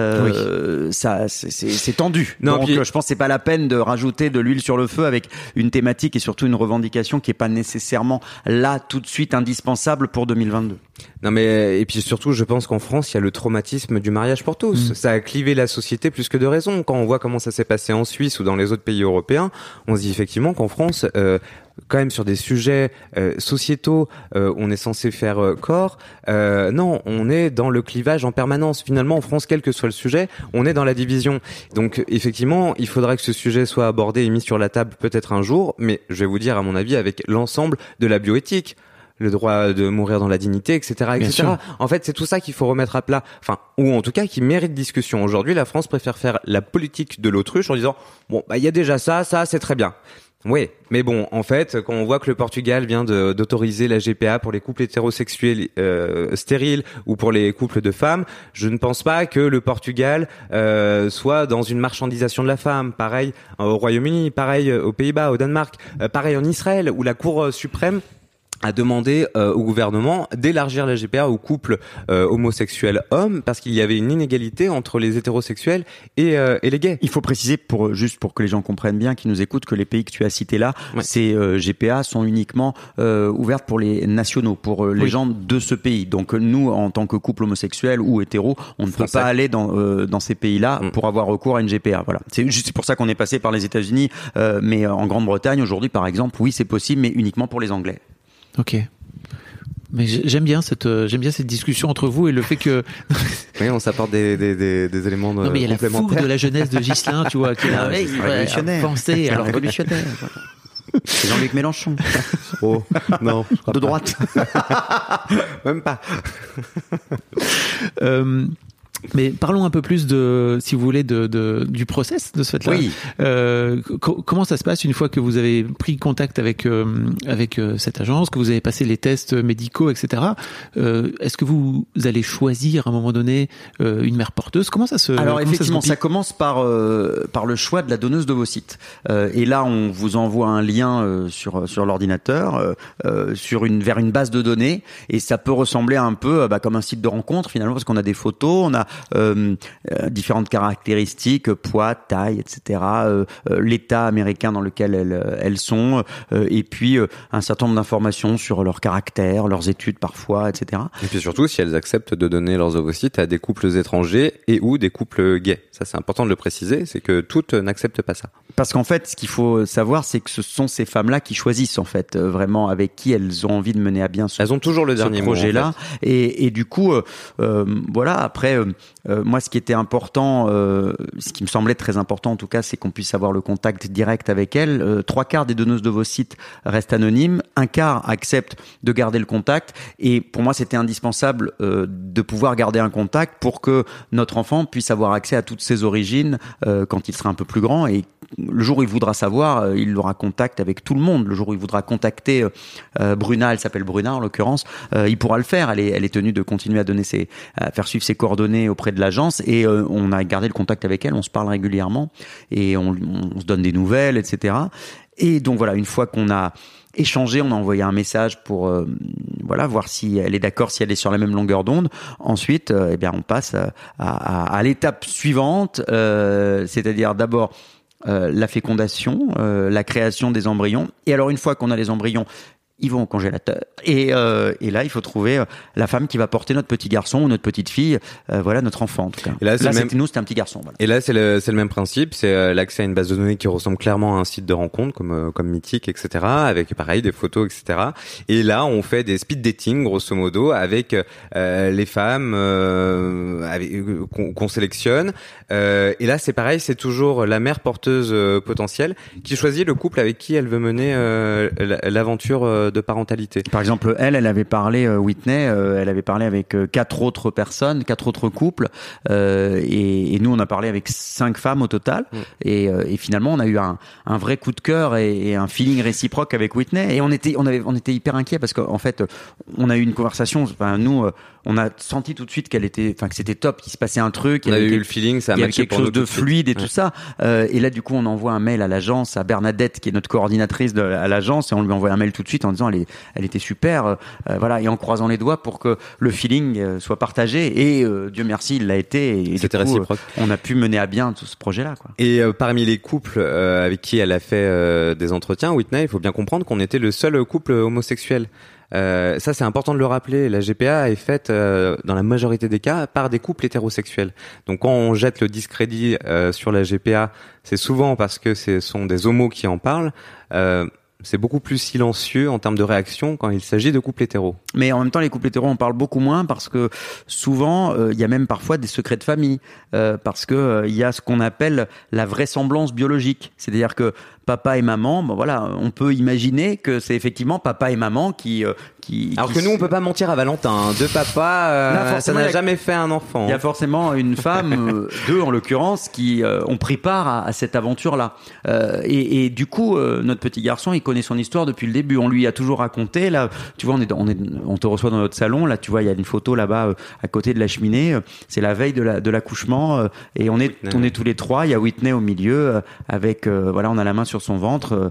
S4: Ça, c'est tendu.
S5: Non,
S4: donc
S5: puis
S4: je pense que c'est pas la peine de rajouter de l'huile sur le feu avec une thématique et surtout une revendication qui est pas nécessairement là tout de suite indispensable pour 2022.
S5: Non mais et puis surtout, je pense qu'en France, il y a le traumatisme du mariage pour tous. Ça a clivé la société plus que de raison. Quand on voit comment ça s'est passé en Suisse ou dans les autres pays européens, on se dit effectivement qu'en France, quand même sur des sujets sociétaux, on est censé faire corps. Non, on est dans le clivage en permanence. Finalement, en France, quel que soit le sujet, on est dans la division. Donc effectivement, il faudrait que ce sujet soit abordé et mis sur la table peut-être un jour, mais je vais vous dire, à mon avis, avec l'ensemble de la bioéthique. Le droit de mourir dans la dignité, etc., etc. En fait, c'est tout ça qu'il faut remettre à plat. Enfin, ou en tout cas, qui mérite discussion. Aujourd'hui, la France préfère faire la politique de l'autruche en disant, bon, bah, il y a déjà ça, c'est très bien. Oui, mais bon, en fait, quand on voit que le Portugal vient d'autoriser la GPA pour les couples hétérosexuels stériles ou pour les couples de femmes, je ne pense pas que le Portugal soit dans une marchandisation de la femme. Pareil au Royaume-Uni, pareil aux Pays-Bas, au Danemark, pareil en Israël, où la Cour suprême a demandé au gouvernement d'élargir la GPA aux couples homosexuels hommes, parce qu'il y avait une inégalité entre les hétérosexuels et les gays.
S4: Il faut préciser, juste pour que les gens comprennent bien, qui nous écoutent, que les pays que tu as cités là, ces GPA sont uniquement ouvertes pour les nationaux, pour les gens de ce pays. Donc nous, en tant que couple homosexuel ou hétéro, on ne peut pas aller dans ces pays-là pour avoir recours à une GPA. Voilà. C'est pour ça qu'on est passé par les États-Unis, mais en Grande-Bretagne aujourd'hui, par exemple, oui, c'est possible, mais uniquement pour les Anglais.
S3: Ok. Mais j'aime bien cette discussion entre vous et le fait que
S5: oui, on s'apporte des éléments
S3: non mais il y a la fougue de la jeunesse de Ghislain, tu vois, qui est là,
S4: révolutionnaire,
S3: pensée, alors
S4: révolutionnaire. C'est Jean-Luc Mélenchon.
S5: Oh non,
S4: de droite.
S5: Même pas.
S3: Mais parlons un peu plus si vous voulez, du process de ce fait-là.
S4: Oui.
S3: Comment ça se passe une fois que vous avez pris contact avec cette agence, que vous avez passé les tests médicaux, etc. Est-ce que vous allez choisir à un moment donné une mère porteuse? Comment ça se
S4: Alors effectivement, ça commence par le choix de la donneuse d'ovocytes. Et là, on vous envoie un lien sur l'ordinateur vers une base de données, et ça peut ressembler un peu comme un site de rencontre finalement, parce qu'on a des photos, on a différentes caractéristiques, poids, taille, etc., l'état américain dans lequel elles sont, et puis un certain nombre d'informations sur leur caractère, leurs études parfois, etc.
S5: Et puis surtout, si elles acceptent de donner leurs ovocytes à des couples étrangers et ou des couples gays. Ça, c'est important de le préciser, c'est que toutes n'acceptent pas ça.
S4: Parce qu'en fait, ce qu'il faut savoir, c'est que ce sont ces femmes-là qui choisissent, en fait, vraiment avec qui elles ont envie de mener à bien
S5: elles ont toujours le dernier
S4: projet-là.
S5: Mot, en fait.
S4: Et du coup, voilà, après, moi, ce qui était important, ce qui me semblait très important, en tout cas, c'est qu'on puisse avoir le contact direct avec elles. 3/4 des donneuses d'ovocytes restent anonymes, 1/4 acceptent de garder le contact. Et pour moi, c'était indispensable de pouvoir garder un contact pour que notre enfant puisse avoir accès à toutes ses origines quand il sera un peu plus grand. Et le jour où il voudra savoir, il aura contact avec tout le monde. Le jour où il voudra contacter Bruna, elle s'appelle Bruna en l'occurrence, il pourra le faire. Elle est tenue de continuer à donner à faire suivre ses coordonnées auprès de l'agence, et on a gardé le contact avec elle. On se parle régulièrement et on se donne des nouvelles, etc. Et donc voilà, une fois qu'on a échangé, on a envoyé un message pour voir si elle est d'accord, si elle est sur la même longueur d'onde. Ensuite, on passe à l'étape suivante, c'est-à-dire d'abord la fécondation, la création des embryons. Et alors, une fois qu'on a les embryons, ils vont au congélateur. Et là, il faut trouver la femme qui va porter notre petit garçon ou notre petite fille, notre enfant en tout cas.
S5: Et là, c'était
S4: un petit garçon. Voilà.
S5: Et là, c'est le même principe, c'est l'accès à une base de données qui ressemble clairement à un site de rencontre comme Mythique, etc., avec pareil des photos, etc. Et là, on fait des speed dating, grosso modo, avec les femmes qu'on sélectionne. Et là, c'est pareil, c'est toujours la mère porteuse potentielle qui choisit le couple avec qui elle veut mener l'aventure de parentalité.
S4: Par exemple, elle avait parlé, Whitney, elle avait parlé avec 4 autres personnes, 4 autres couples, et nous on a parlé avec 5 femmes au total, et finalement on a eu un vrai coup de cœur et un feeling réciproque avec Whitney, et on était hyper inquiets parce qu'en fait on a eu une conversation, nous on a senti tout de suite que c'était top, qu'il se passait un truc,
S5: on avait eu le feeling, ça a matché
S4: quelque chose de fluide et tout ça, et là du coup on envoie un mail à l'agence, à Bernadette qui est notre coordinatrice à l'agence, et on lui envoie un mail tout de suite en disant elle était super, et en croisant les doigts pour que le feeling soit partagé, et Dieu merci il l'a été, et
S5: c'était
S4: du coup,
S5: réciproque.
S4: On a pu mener à bien tout ce projet-là, quoi.
S5: Et parmi les couples avec qui elle a fait des entretiens, Whitney, il faut bien comprendre qu'on était le seul couple homosexuel. Ça, c'est important de le rappeler. La GPA est faite, dans la majorité des cas, par des couples hétérosexuels. Donc, quand on jette le discrédit sur la GPA, c'est souvent parce que ce sont des homos qui en parlent. C'est beaucoup plus silencieux en termes de réaction quand il s'agit de couples hétéros.
S4: Mais en même temps, les couples hétéros, on parle beaucoup moins parce que souvent, il y a même parfois des secrets de famille, parce que il y a ce qu'on appelle la vraisemblance biologique. C'est-à-dire que papa et maman, on peut imaginer que c'est effectivement papa et maman qui
S5: Alors que nous, on peut pas mentir à Valentin. Deux papas, ça n'a jamais fait un enfant.
S4: Il y a forcément une femme, deux en l'occurrence, qui ont pris part à cette aventure-là. Et du coup, notre petit garçon, il connaît son histoire depuis le début. On lui a toujours raconté. Là, tu vois, on te reçoit dans notre salon. Là, tu vois, il y a une photo là-bas à côté de la cheminée. C'est la veille de l'accouchement, et on est tous les trois. Il y a Whitney au milieu, avec on a la main sur son ventre.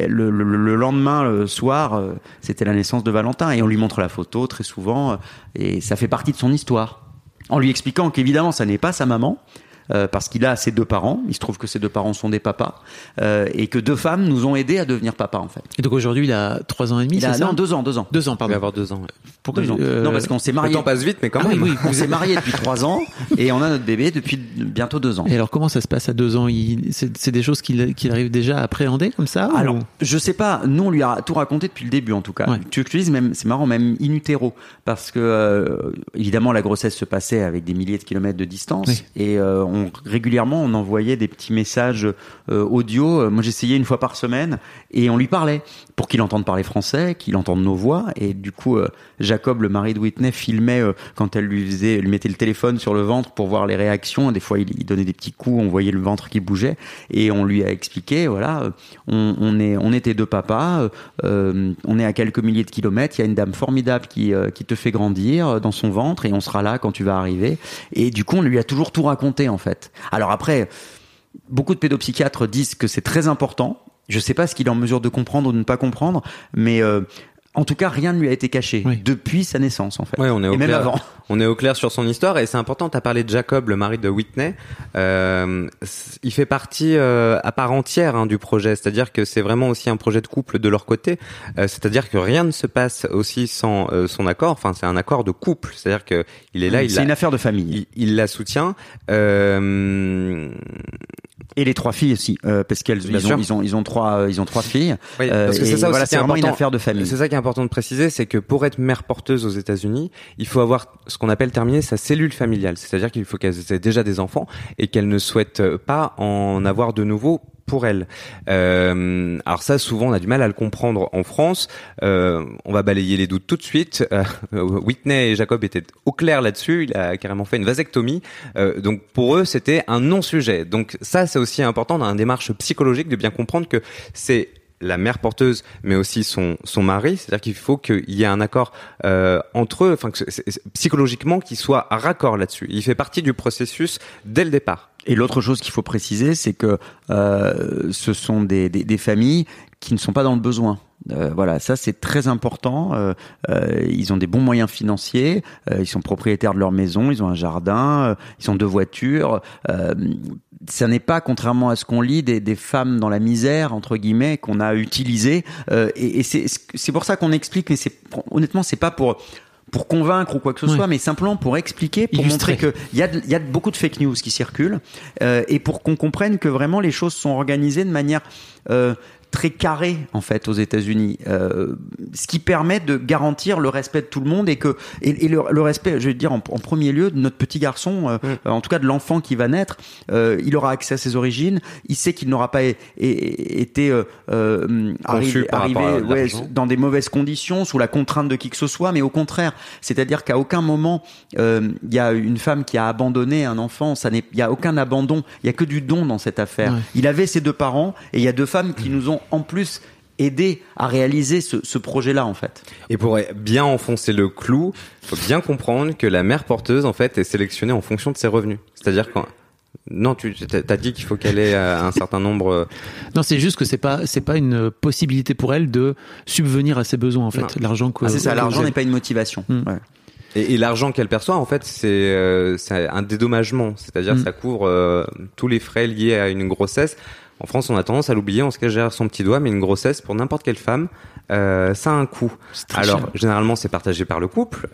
S4: Le lendemain, le soir, c'était la naissance de Valentin, et on lui montre la photo très souvent, et ça fait partie de son histoire, en lui expliquant qu'évidemment ça n'est pas sa maman, parce qu'il a ses 2 parents, il se trouve que ses 2 parents sont des papas, et que 2 femmes nous ont aidés à devenir papa, en fait.
S3: Et donc aujourd'hui il a 3 ans et demi, c'est ça?
S4: Non, 2 ans.
S3: 2 ans,
S5: Il
S3: pardon.
S5: va avoir 2 ans. Ouais.
S3: Pourquoi
S4: 2 ans. Non, parce qu'on s'est mariés.
S5: Le temps passe vite, mais quand même.
S4: Oui, on s'est mariés depuis 3 ans, et on a notre bébé depuis bientôt 2 ans.
S3: Et alors comment ça se passe à 2 ans? C'est des choses qu'il arrive déjà à appréhender comme ça?
S4: Alors, je sais pas, nous on lui a tout raconté depuis le début en tout cas.
S3: Ouais.
S4: Tu veux que je te dise, même, c'est marrant, même in utero, parce que évidemment la grossesse se passait avec des milliers de kilomètres de distance, oui. Et régulièrement on envoyait des petits messages audio. Moi j'essayais une fois par semaine, et on lui parlait pour qu'il entende parler français, qu'il entende nos voix, et du coup Jacob, le mari de Whitney, filmait quand elle lui mettait le téléphone sur le ventre pour voir les réactions. Des fois il donnait des petits coups, on voyait le ventre qui bougeait, et on lui a expliqué, on était 2 papas, on est à quelques milliers de kilomètres, il y a une dame formidable qui te fait grandir dans son ventre, et on sera là quand tu vas arriver. Et du coup on lui a toujours tout raconté, en fait. Alors après, beaucoup de pédopsychiatres disent que c'est très important. Je sais pas ce qu'il est en mesure de comprendre ou de ne pas comprendre, mais en tout cas, rien ne lui a été caché depuis sa naissance, en fait.
S5: Ouais, on est au
S4: et même
S5: clair.
S4: avant.
S5: on est au clair sur son histoire et c'est important. T'as parlé de Jacob, le mari de Whitney. Il fait partie à part entière du projet. C'est-à-dire que c'est vraiment aussi un projet de couple de leur côté. C'est-à-dire que rien ne se passe aussi sans son accord. Enfin, c'est un accord de couple. C'est-à-dire que il est là.
S4: C'est une affaire de famille.
S5: Il la soutient.
S4: Et les 3 filles aussi, parce ils ont 3 filles.
S5: Oui, parce que c'est ça aussi
S4: voilà,
S5: qui est
S4: vraiment
S5: important.
S4: Une affaire de famille.
S5: C'est ça qui est important de préciser, c'est que pour être mère porteuse aux États-Unis, il faut avoir ce qu'on appelle terminer sa cellule familiale. C'est-à-dire qu'il faut qu'elles aient déjà des enfants et qu'elles ne souhaitent pas en avoir de nouveau pour elle. Alors ça, souvent, on a du mal à le comprendre en France. On va balayer les doutes tout de suite. Whitney et Jacob étaient au clair là-dessus. Il a carrément fait une vasectomie. Donc pour eux, c'était un non-sujet. Donc ça, c'est aussi important dans une démarche psychologique de bien comprendre que c'est la mère porteuse, mais aussi son mari. C'est-à-dire qu'il faut qu'il y ait un accord entre eux, enfin psychologiquement, qu'il soit raccord là-dessus. Il fait partie du processus dès le départ.
S4: Et l'autre chose qu'il faut préciser, c'est que ce sont des familles qui ne sont pas dans le besoin. Voilà, ça c'est très important. Ils ont des bons moyens financiers, ils sont propriétaires de leur maison, ils ont un jardin, ils ont 2 voitures. Ça n'est pas, contrairement à ce qu'on lit, des femmes dans la misère entre guillemets qu'on a utilisées. Et c'est pour ça qu'on explique. Mais honnêtement, c'est pas pour convaincre ou quoi que ce soit, mais simplement pour expliquer, pour montrer qu'il y a beaucoup de fake news qui circulent, et pour qu'on comprenne que vraiment les choses sont organisées de manière très carré en fait aux États-Unis, ce qui permet de garantir le respect de tout le monde et le respect, je vais dire en premier lieu de notre petit garçon, en tout cas de l'enfant qui va naître. Il aura accès à ses origines, il sait qu'il n'aura pas été arrivé dans des mauvaises conditions, sous la contrainte de qui que ce soit, mais au contraire, c'est-à-dire qu'à aucun moment il y a une femme qui a abandonné un enfant. Il y a aucun abandon, il y a que du don dans cette affaire. Il avait ses 2 parents et il y a 2 femmes qui nous ont en plus aider à réaliser ce projet-là en fait.
S5: Et pour bien enfoncer le clou, il faut bien comprendre que la mère porteuse en fait est sélectionnée en fonction de ses revenus. C'est-à-dire quand non, tu t'as dit qu'il faut qu'elle ait un certain nombre.
S3: Non, c'est juste que c'est pas une possibilité pour elle de subvenir à ses besoins en fait.
S5: Non.
S3: L'argent
S4: c'est ça, l'argent n'est pas une motivation. Ouais.
S5: Et l'argent qu'elle perçoit, en fait, c'est un dédommagement. C'est-à-dire, ça couvre tous les frais liés à une grossesse. En France, on a tendance à l'oublier, on se cache derrière son petit doigt, mais une grossesse, pour n'importe quelle femme, ça a un coût. Alors, généralement, c'est partagé par le couple,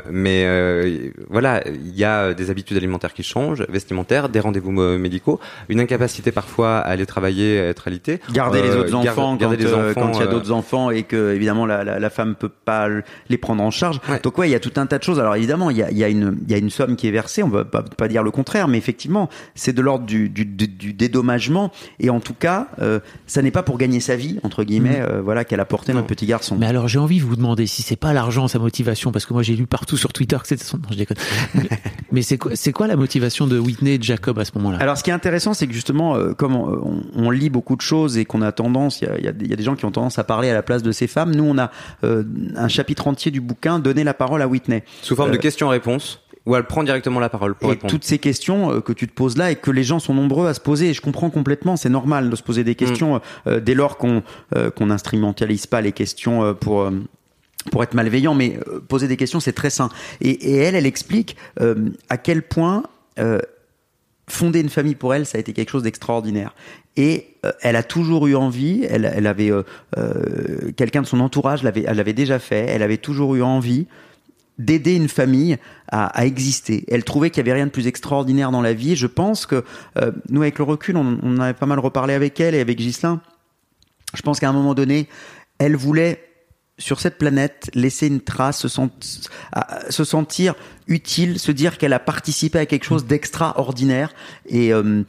S5: mais voilà, il y a des habitudes alimentaires qui changent, vestimentaires, des rendez-vous médicaux, une incapacité parfois à aller travailler, à être alité.
S4: Garder les autres enfants quand il y a d'autres enfants et que, évidemment, la femme peut pas les prendre en charge. Ouais. Donc, il y a tout un tas de choses. Alors, évidemment, il y a une somme qui est versée, on va pas dire le contraire, mais effectivement, c'est de l'ordre du dédommagement. Et en tout cas, ça n'est pas pour gagner sa vie, entre guillemets, voilà, qu'elle a porté notre petit garçon.
S3: Mais alors, j'ai envie de vous demander si c'est pas l'argent sa motivation, parce que moi j'ai lu partout sur Twitter que c'était son. Non, je déconne. Mais c'est quoi la motivation de Whitney et de Jacob à ce moment-là?
S4: Alors, ce qui est intéressant, c'est que justement, comme on lit beaucoup de choses et qu'on a tendance, il y a des gens qui ont tendance à parler à la place de ces femmes. Nous, on a un chapitre entier du bouquin, donner la parole à Whitney.
S5: Sous forme de questions-réponses. Ou elle prend directement la parole pour répondre.
S4: Toutes ces questions que tu te poses là et que les gens sont nombreux à se poser, et je comprends complètement, c'est normal de se poser des questions dès lors qu'on instrumentalise pas les questions pour être malveillant, mais poser des questions c'est très sain. Et elle explique à quel point fonder une famille pour elle ça a été quelque chose d'extraordinaire. Et elle a toujours eu envie, elle avait quelqu'un de son entourage elle l'avait déjà fait, elle avait toujours eu envie d'aider une famille à exister. Elle trouvait qu'il n'y avait rien de plus extraordinaire dans la vie. Et je pense que nous, avec le recul, on avait pas mal reparlé avec elle et avec Ghislain. Je pense qu'à un moment donné, elle voulait, sur cette planète, laisser une trace, se sentir utile, se dire qu'elle a participé à quelque chose d'extraordinaire. Et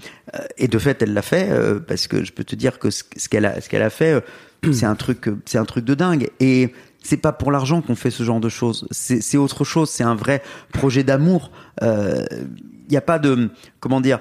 S4: de fait, elle l'a fait, parce que je peux te dire que ce qu'elle a fait, c'est un truc de dingue. Et c'est pas pour l'argent qu'on fait ce genre de choses. C'est autre chose. C'est un vrai projet d'amour. Y a pas de, comment dire,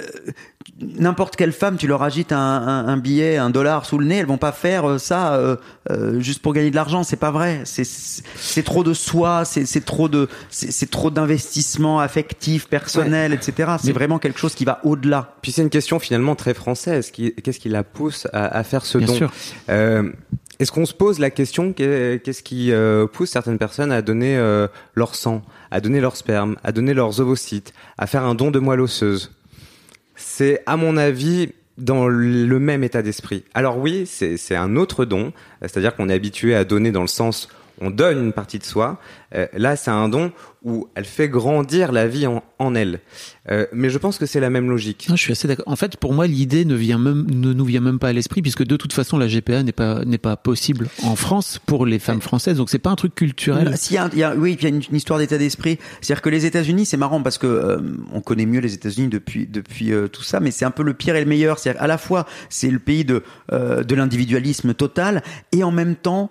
S4: n'importe quelle femme, tu leur agites un billet, $1 sous le nez, elles vont pas faire ça juste pour gagner de l'argent. C'est pas vrai. C'est trop de soi. C'est trop d'investissement affectif, personnel, etc. C'est vraiment quelque chose qui va au-delà.
S5: Puis c'est une question finalement très française. Qu'est-ce qui la pousse à faire ce don?
S3: Bien sûr.
S5: est-ce qu'on se pose la question, qu'est-ce qui pousse certaines personnes à donner leur sang, à donner leur sperme, à donner leurs ovocytes, à faire un don de moelle osseuse? C'est, à mon avis, dans le même état d'esprit. Alors oui, c'est un autre don, c'est-à-dire qu'on est habitué à donner dans le sens on donne une partie de soi. Là, c'est un don où elle fait grandir la vie en elle. Mais je pense que c'est la même logique.
S3: Non, je suis assez d'accord. En fait, pour moi, l'idée ne nous vient même pas à l'esprit, puisque de toute façon, la GPA n'est pas possible en France pour les femmes françaises. Donc, c'est pas un truc culturel.
S4: Il y a une histoire d'état d'esprit. C'est-à-dire que les États-Unis, c'est marrant parce que on connaît mieux les États-Unis depuis tout ça, mais c'est un peu le pire et le meilleur. C'est-à-dire à la fois, c'est le pays de l'individualisme total et en même temps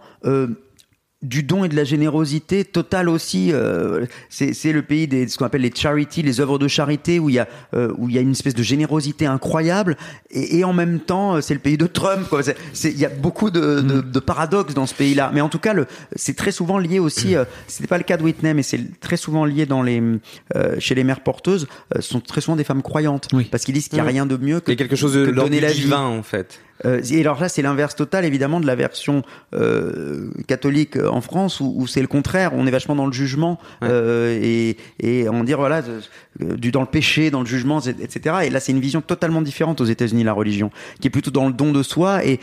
S4: du don et de la générosité totale aussi. C'est le pays de ce qu'on appelle les charities, les œuvres de charité, où il y a une espèce de générosité incroyable, et en même temps c'est le pays de Trump, quoi. Il y a beaucoup de paradoxes dans ce pays-là, mais en tout cas c'est très souvent lié aussi. C'était pas le cas de Whitney, mais c'est très souvent lié chez les mères porteuses. Sont très souvent des femmes croyantes, parce qu'ils disent qu'il y a rien de mieux que
S5: il y a quelque chose de
S4: donner la vie
S5: divin, en fait.
S4: Et alors là, c'est l'inverse total, évidemment, de la version catholique en France, où c'est le contraire. On est vachement dans le jugement, et on dit voilà, dans le péché, dans le jugement, etc. Et là, c'est une vision totalement différente aux États-Unis, la religion, qui est plutôt dans le don de soi. Et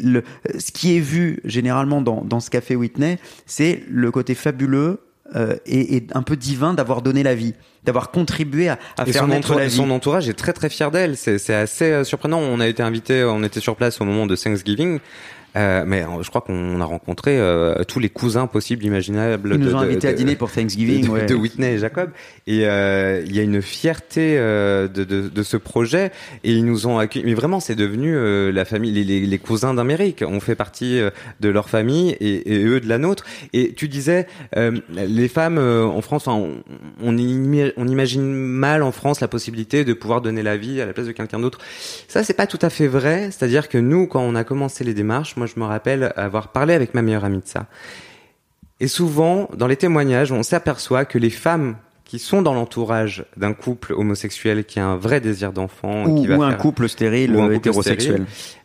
S4: ce qui est vu généralement dans ce qu'a fait Whitney, c'est le côté fabuleux et un peu divin d'avoir donné la vie, d'avoir contribué à faire naître la vie.
S5: Son entourage est très très fier d'elle. C'est assez surprenant. On était sur place au moment de Thanksgiving. Mais je crois qu'on a rencontré tous les cousins possibles, imaginables.
S4: Ils nous ont invités à dîner pour Thanksgiving,
S5: de Whitney et Jacob. Et il y a une fierté de ce projet. Et ils nous ont accueillis. Mais vraiment, c'est devenu la famille, les cousins d'Amérique. On fait partie de leur famille et eux de la nôtre. Et tu disais, les femmes en France, on imagine mal en France la possibilité de pouvoir donner la vie à la place de quelqu'un d'autre. Ça, c'est pas tout à fait vrai. C'est-à-dire que nous, quand on a commencé les démarches, moi, je me rappelle avoir parlé avec ma meilleure amie de ça. Et souvent, dans les témoignages, on s'aperçoit que les femmes qui sont dans l'entourage d'un couple homosexuel qui a un vrai désir d'enfant,
S4: ou un couple stérile ou hétérosexuel,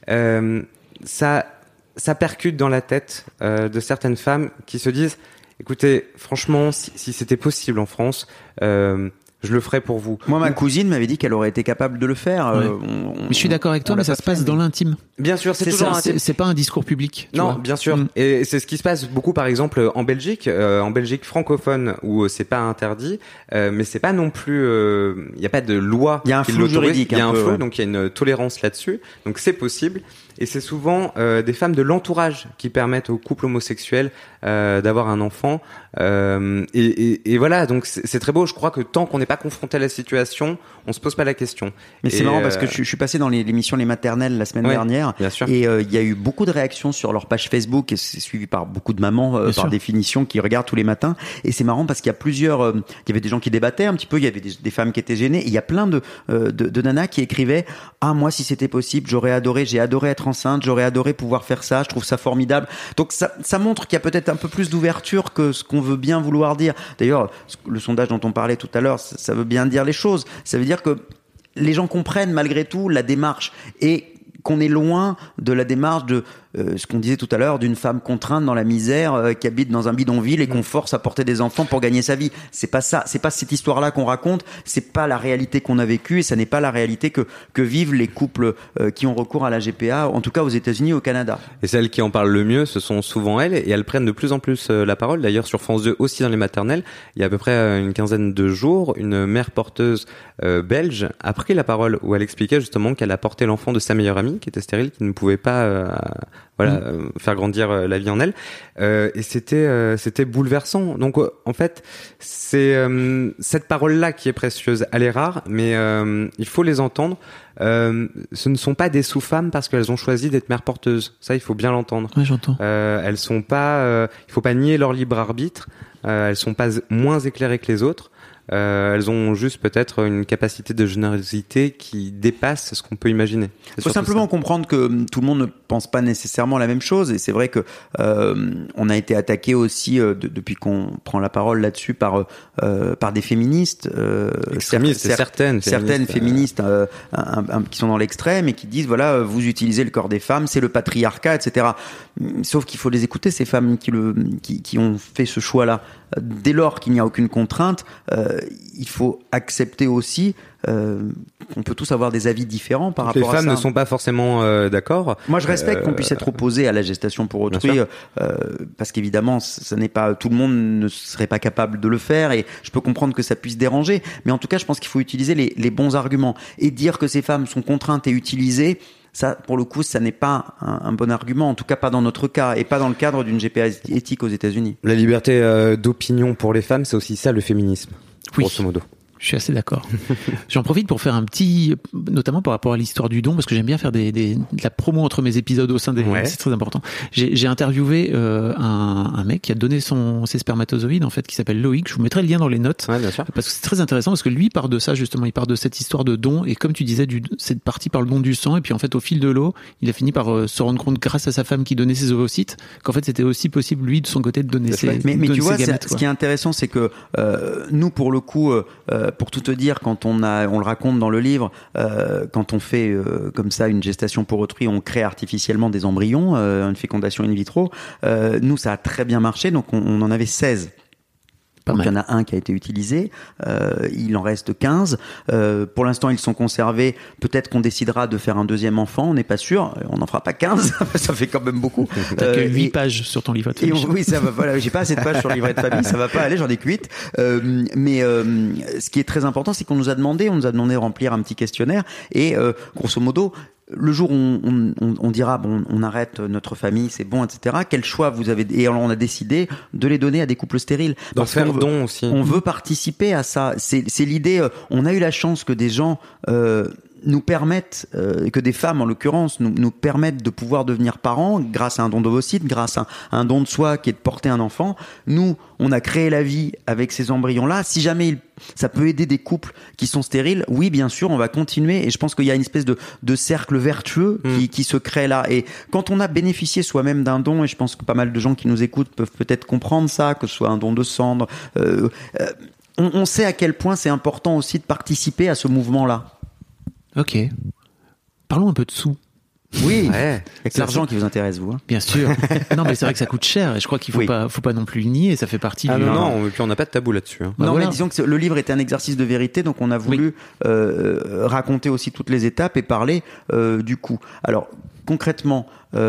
S5: ça percute dans la tête de certaines femmes qui se disent écoutez, franchement, si c'était possible en France, je le ferais pour vous.
S4: Moi, ma cousine m'avait dit qu'elle aurait été capable de le faire.
S3: Ouais. Mais je suis d'accord avec toi, mais ça se passe dans l'intime.
S5: Bien sûr, c'est toujours
S3: ça. C'est pas un discours public.
S5: Non, bien sûr. Et c'est ce qui se passe beaucoup, par exemple, en Belgique francophone, où c'est pas interdit, mais c'est pas non plus. Il y a pas de loi.
S4: Il y a un flou juridique.
S5: Il y a un flou, donc il y a une tolérance là-dessus. Donc c'est possible. Et c'est souvent des femmes de l'entourage qui permettent aux couples homosexuels d'avoir un enfant. Et voilà, donc c'est très beau. Je crois que tant qu'on n'est pas confronté à la situation, on se pose pas la question.
S4: Mais c'est marrant parce que je suis passé dans l'émission Les Maternelles la semaine dernière,
S5: bien sûr.
S4: Et il y a eu beaucoup de réactions sur leur page Facebook, et c'est suivi par beaucoup de mamans par définition qui regardent tous les matins. Et c'est marrant parce qu'il y a plusieurs, il y avait des gens qui débattaient un petit peu, il y avait des femmes qui étaient gênées, et il y a plein de nanas qui écrivaient moi si c'était possible, j'ai adoré être enceinte, j'aurais adoré pouvoir faire ça, je trouve ça formidable. Donc ça montre qu'il y a peut-être un peu plus d'ouverture que ce qu'on veut bien vouloir dire. D'ailleurs, le sondage dont on parlait tout à l'heure, ça veut bien dire les choses. Ça veut dire que les gens comprennent malgré tout la démarche, et qu'on est loin de la démarche de ce qu'on disait tout à l'heure, d'une femme contrainte dans la misère qui habite dans un bidonville et qu'on force à porter des enfants pour gagner sa vie. C'est pas ça, c'est pas cette histoire-là qu'on raconte, c'est pas la réalité qu'on a vécue, et ça n'est pas la réalité que vivent les couples qui ont recours à la GPA, en tout cas aux États-Unis et au Canada.
S5: Et celles qui en parlent le mieux, ce sont souvent elles, et elles prennent de plus en plus la parole. D'ailleurs, sur France 2, aussi dans les maternelles, il y a à peu près une quinzaine de jours, une mère porteuse belge a pris la parole, où elle expliquait justement qu'elle a porté l'enfant de sa meilleure amie, qui était stérile, qui ne pouvait pas faire grandir la vie en elle, et c'était bouleversant. Donc en fait, c'est cette parole-là qui est précieuse. Elle est rare, mais il faut les entendre. Ce ne sont pas des sous-femmes parce qu'elles ont choisi d'être mères porteuses. Ça, il faut bien l'entendre.
S3: Ouais, j'entends.
S5: Elles sont pas. Il faut pas nier leur libre arbitre. Elles sont pas moins éclairées que les autres. Elles ont juste peut-être une capacité de générosité qui dépasse ce qu'on peut imaginer.
S4: Il faut simplement comprendre que tout le monde ne pense pas nécessairement la même chose. Et c'est vrai que on a été attaqué aussi depuis qu'on prend la parole là-dessus par des féministes, certaines féministes qui sont dans l'extrême et qui disent voilà, vous utilisez le corps des femmes, c'est le patriarcat, etc. Sauf qu'il faut les écouter, ces femmes qui ont fait ce choix-là. Dès lors qu'il n'y a aucune contrainte, il faut accepter aussi qu'on peut tous avoir des avis différents par rapport à ça.
S5: Les femmes ne sont pas forcément d'accord.
S4: Moi, je respecte qu'on puisse être opposé à la gestation pour autrui, parce qu'évidemment, ça n'est pas, tout le monde ne serait pas capable de le faire, et je peux comprendre que ça puisse déranger. Mais en tout cas, je pense qu'il faut utiliser les bons arguments et dire que ces femmes sont contraintes et utilisées. Ça, pour le coup, ça n'est pas un bon argument, en tout cas pas dans notre cas, et pas dans le cadre d'une GPA éthique aux États-Unis.
S5: La liberté d'opinion pour les femmes, c'est aussi ça le féminisme, grosso modo.
S3: Je suis assez d'accord. J'en profite pour faire un petit, notamment par rapport à l'histoire du don, parce que j'aime bien faire de la promo entre mes épisodes au sein des, c'est très important. J'ai interviewé un mec qui a donné ses spermatozoïdes, en fait, qui s'appelle Loïc. Je vous mettrai le lien dans les notes.
S5: Ouais, bien sûr.
S3: Parce que c'est très intéressant, parce que lui part de ça, justement. Il part de cette histoire de don, et comme tu disais, cette partie par le don du sang, et puis en fait, au fil de l'eau, il a fini par se rendre compte, grâce à sa femme qui donnait ses ovocytes, qu'en fait, c'était aussi possible, lui, de son côté, de donner ses
S4: mais tu vois,
S3: gamètes,
S4: ce qui est intéressant, c'est que nous, pour le coup, pour tout te dire, quand on le raconte dans le livre, quand on fait comme ça une gestation pour autrui, on crée artificiellement des embryons, une fécondation in vitro. Nous, ça a très bien marché, donc on en avait 16. Donc, il y en a un qui a été utilisé, il en reste 15. Pour l'instant, ils sont conservés. Peut-être qu'on décidera de faire un deuxième enfant, on n'est pas sûr. On n'en fera pas 15, ça fait quand même beaucoup.
S3: T'as que 8 pages sur ton livret de famille.
S4: Oui, ça va, voilà, j'ai pas assez de pages sur le livret de famille, ça va pas aller, j'en ai que 8. Mais ce qui est très important, c'est qu'on nous a demandé de remplir un petit questionnaire, et grosso modo, le jour où on dira bon, on arrête notre famille, c'est bon, etc. Quel choix vous avez? Et on a décidé de les donner à des couples stériles.
S5: D'en faire don aussi.
S4: On veut participer à ça. C'est l'idée. On a eu la chance que des gens nous permettent, que des femmes en l'occurrence nous permettent de pouvoir devenir parents grâce à un don d'ovocytes, grâce à un don de soi qui est de porter un enfant. Nous, on a créé la vie avec ces embryons-là. Si jamais ça peut aider des couples qui sont stériles, oui, bien sûr, on va continuer. Et je pense qu'il y a une espèce de cercle vertueux qui se crée là. Et quand on a bénéficié soi-même d'un don, et je pense que pas mal de gens qui nous écoutent peuvent peut-être comprendre ça, que ce soit un don de sang, on sait à quel point c'est important aussi de participer à ce mouvement-là.
S3: Ok. Parlons un peu de sous.
S4: Oui, c'est l'argent qui vous intéresse, vous.
S3: Bien sûr. Non, mais c'est vrai que ça coûte cher, et je crois qu'il faut pas non plus le nier, et ça fait partie du...
S5: Non, puis on n'a pas de tabou là-dessus. Hein.
S4: Non, mais disons que le livre était un exercice de vérité, donc on a voulu raconter aussi toutes les étapes et parler du coût. Alors, concrètement,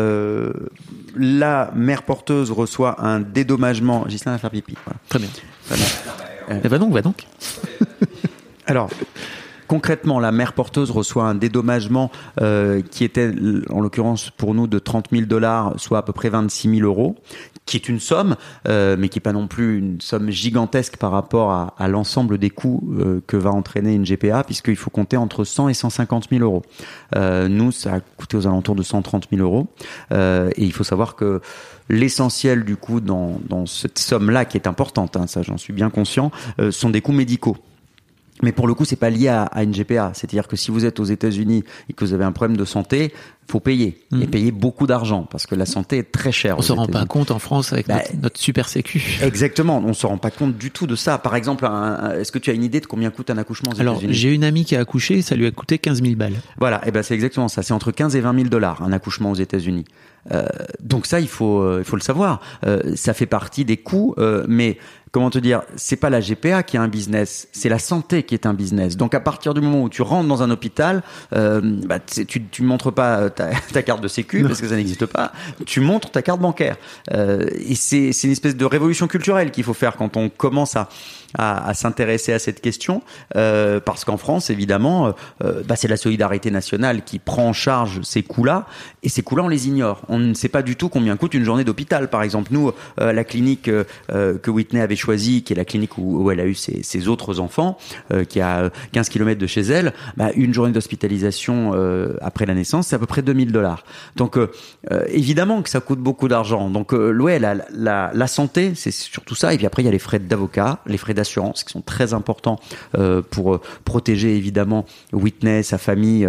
S4: la mère porteuse reçoit un dédommagement... Ghislain va faire pipi. Voilà.
S3: Très bien. Va donc.
S4: Alors... Concrètement, la mère porteuse reçoit un dédommagement qui était, en l'occurrence pour nous, de $30,000, soit à peu près 26 000 €, qui est une somme, mais qui n'est pas non plus une somme gigantesque par rapport à l'ensemble des coûts que va entraîner une GPA, puisqu'il faut compter entre 100 et 150 000 €. Nous, ça a coûté aux alentours de 130 000 €. Et il faut savoir que l'essentiel du coût dans cette somme-là, qui est importante, hein, ça j'en suis bien conscient, sont des coûts médicaux. Mais pour le coup, c'est pas lié à une GPA. C'est-à-dire que si vous êtes aux États-Unis et que vous avez un problème de santé, faut payer. Et payer beaucoup d'argent, parce que la santé est très chère.
S3: On se rend pas compte en France avec notre super sécu.
S4: Exactement. On se rend pas compte du tout de ça. Par exemple, est-ce que tu as une idée de combien coûte un accouchement aux États-Unis?
S3: Alors, j'ai une amie qui a accouché, ça lui a coûté 15 000 balles.
S4: Voilà. Et c'est exactement ça. C'est entre 15 et 20 000 $, un accouchement aux États-Unis. Donc ça, il faut le savoir. Ça fait partie des coûts, mais comment te dire, c'est pas la GPA qui est un business, c'est la santé qui est un business. Donc à partir du moment où tu rentres dans un hôpital, tu montres pas ta carte de sécu parce que ça n'existe pas, tu montres ta carte bancaire. Et c'est une espèce de révolution culturelle qu'il faut faire quand on commence à s'intéresser à cette question, parce qu'en France, évidemment, c'est la solidarité nationale qui prend en charge ces coûts-là, et ces coûts-là, on les ignore. On ne sait pas du tout combien coûte une journée d'hôpital. Par exemple, nous, la clinique que Whitney avait choisie, qui est la clinique où elle a eu ses autres enfants, qui est à 15 km de chez elle, une journée d'hospitalisation après la naissance, c'est à peu près $2 000. Donc, évidemment que ça coûte beaucoup d'argent. Donc, la santé, c'est surtout ça. Et puis après, il y a les frais d'avocat, les frais d'assurance qui sont très importants pour protéger évidemment Whitney, sa famille,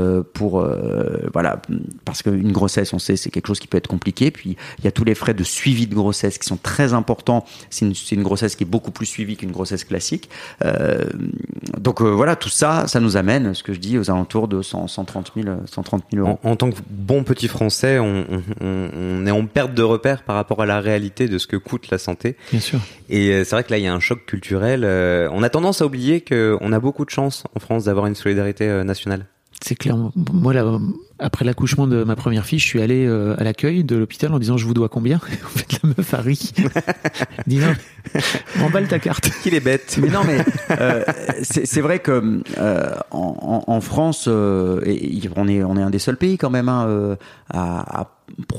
S4: voilà, parce qu'une grossesse, on sait, c'est quelque chose qui peut être compliqué. Puis il y a tous les frais de suivi de grossesse qui sont très importants. C'est une grossesse qui est beaucoup plus suivie qu'une grossesse classique. Donc voilà, tout ça nous amène, ce que je dis, aux alentours de 130 000 euros.
S5: En tant que bon petit Français, on est en perte de repère par rapport à la réalité de ce que coûte la santé.
S3: Bien sûr.
S5: Et c'est vrai que là, il y a un choc culturel. On a tendance à oublier qu'on a beaucoup de chance en France d'avoir une solidarité nationale.
S3: C'est clair. Moi, là, après l'accouchement de ma première fille, je suis allé à l'accueil de l'hôpital en disant « Je vous dois combien ?» En fait, la meuf a ri. Elle dit « Non, emballe ta carte. »
S5: Qu'il est bête.
S4: Mais non, mais c'est vrai que en France, on est un des seuls pays quand même à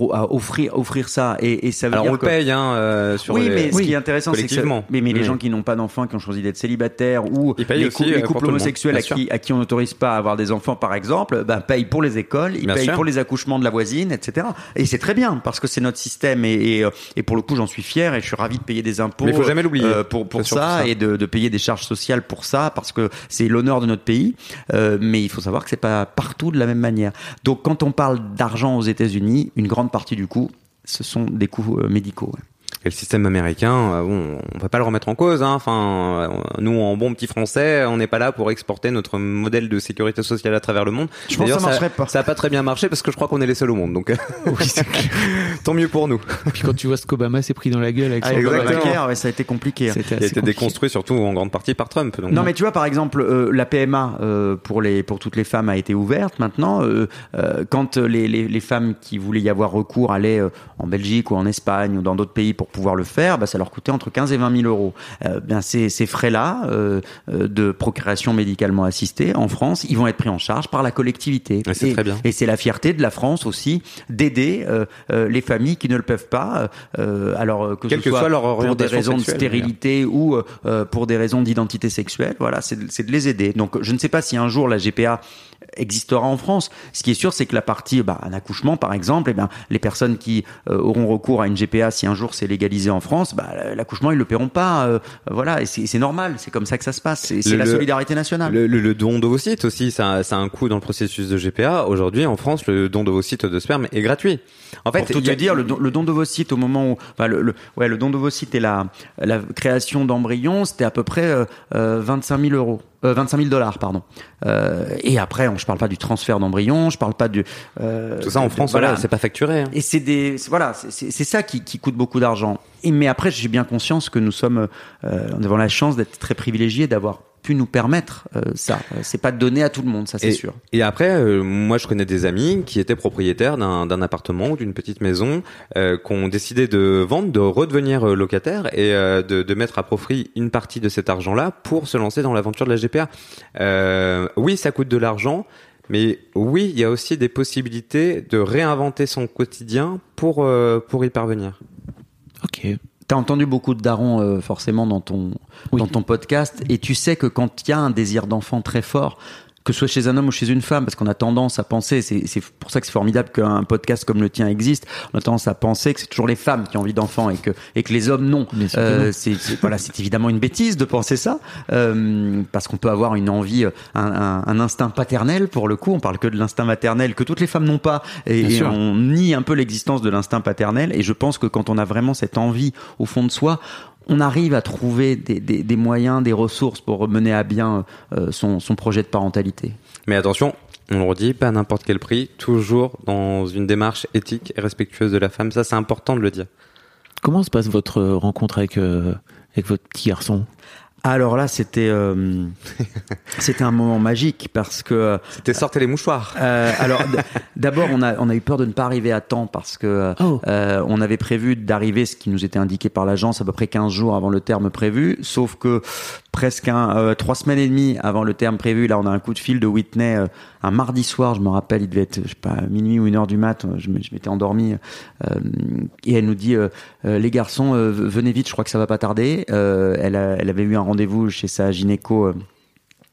S4: offrir ça, et ça veut
S5: alors
S4: dire
S5: on le paye sur
S4: oui,
S5: les...
S4: mais ce qui est intéressant, c'est que mais les gens qui n'ont pas d'enfants, qui ont choisi d'être célibataires, ou les couples homosexuels à qui on n'autorise pas à avoir des enfants, par exemple, payent pour les écoles, ils payent pour les accouchements de la voisine, etc. Et c'est très bien, parce que c'est notre système, et pour le coup, j'en suis fier, et je suis ravi de payer des impôts.
S5: Mais il faut jamais l'oublier
S4: pour ça, et de payer des charges sociales pour ça, parce que c'est l'honneur de notre pays. Mais il faut savoir que c'est pas partout de la même manière. Donc quand on parle d'argent aux États-Unis, une grande partie du coût, ce sont des coûts médicaux.
S5: Et le système américain, on va pas le remettre en cause. Enfin, nous, en bon petit français, on n'est pas là pour exporter notre modèle de sécurité sociale à travers le monde.
S4: Je pense que ça marcherait pas.
S5: Ça a pas très bien marché parce que je crois qu'on est les seuls au monde. Donc, oui, c'est clair. Tant mieux pour nous.
S3: Et puis quand tu vois ce qu'Obama s'est pris dans la gueule avec son
S4: Obamacare, ça a été compliqué.
S5: Il a été déconstruit surtout en grande partie par Trump. Donc,
S4: non, mais tu vois, par exemple, la PMA pour toutes les femmes a été ouverte maintenant. Quand les femmes qui voulaient y avoir recours allaient en Belgique ou en Espagne ou dans d'autres pays pour pouvoir le faire, ça leur coûtait entre 15 et 20 000 euros. Ces frais-là de procréation médicalement assistée en France, ils vont être pris en charge par la collectivité.
S5: Ouais, c'est très bien.
S4: Et c'est la fierté de la France aussi d'aider les familles qui ne le peuvent pas, alors que
S5: quelle
S4: ce soit
S5: soit leur
S4: pour des raisons de
S5: sexuelle,
S4: stérilité ou pour des raisons d'identité sexuelle. Voilà, c'est de les aider. Donc je ne sais pas si un jour la GPA existera en France. Ce qui est sûr, c'est que la partie un accouchement, par exemple, les personnes qui auront recours à une GPA, si un jour c'est légalisé en France, l'accouchement ils le paieront pas. Voilà, et c'est normal. C'est comme ça que ça se passe. C'est la solidarité nationale.
S5: Le don d'ovocytes aussi, ça a un coût dans le processus de GPA. Aujourd'hui, en France, le don d'ovocytes de sperme est gratuit. En fait,
S4: pour tout te dire, le don d'ovocytes au moment où, le don d'ovocytes et la création d'embryons, c'était à peu près 25 000 euros. 25 000 $, pardon. Et après, je parle pas du transfert d'embryon, je parle pas du...
S5: tout ça en France, voilà, c'est pas facturé. Hein.
S4: Et c'est ça qui coûte beaucoup d'argent. Mais après, j'ai bien conscience que nous avons la chance d'être très privilégiés, d'avoir pu nous permettre ça. C'est pas donné à tout le monde, ça c'est sûr.
S5: Et après, moi je connais des amis qui étaient propriétaires d'un appartement ou d'une petite maison, qui ont décidé de vendre, de redevenir locataires et de mettre à profit une partie de cet argent-là pour se lancer dans l'aventure de la GPA. Oui, ça coûte de l'argent, mais oui, il y a aussi des possibilités de réinventer son quotidien pour y parvenir.
S3: Ok.
S4: T'as entendu beaucoup de darons forcément dans ton podcast, et tu sais que quand il y a un désir d'enfant très fort, que ce soit chez un homme ou chez une femme, parce qu'on a tendance à penser, c'est pour ça que c'est formidable qu'un podcast comme le tien existe, on a tendance à penser que c'est toujours les femmes qui ont envie d'enfants et que les hommes non. C'est évidemment une bêtise de penser ça, parce qu'on peut avoir une envie, un instinct paternel pour le coup, on parle que de l'instinct maternel que toutes les femmes n'ont pas, et on nie un peu l'existence de l'instinct paternel, et je pense que quand on a vraiment cette envie au fond de soi, on arrive à trouver des moyens, des ressources pour mener à bien son projet de parentalité.
S5: Mais attention, on le redit, pas à n'importe quel prix, toujours dans une démarche éthique et respectueuse de la femme. Ça, c'est important de le dire.
S3: Comment se passe votre rencontre avec votre petit garçon ?
S4: Alors là, c'était un moment magique parce que
S5: c'était sortez les mouchoirs.
S4: Alors d'abord, on a eu peur de ne pas arriver à temps parce que on avait prévu d'arriver, ce qui nous était indiqué par l'agence, à peu près 15 jours avant le terme prévu. Sauf que presque 3 semaines et demie avant le terme prévu, là, on a un coup de fil de Whitney un mardi soir. Je me rappelle, il devait être, je sais pas, minuit ou 1h du mat. Je m'étais endormi et elle nous dit les garçons, venez vite, je crois que ça va pas tarder. Elle avait eu un rendez-vous chez sa gynéco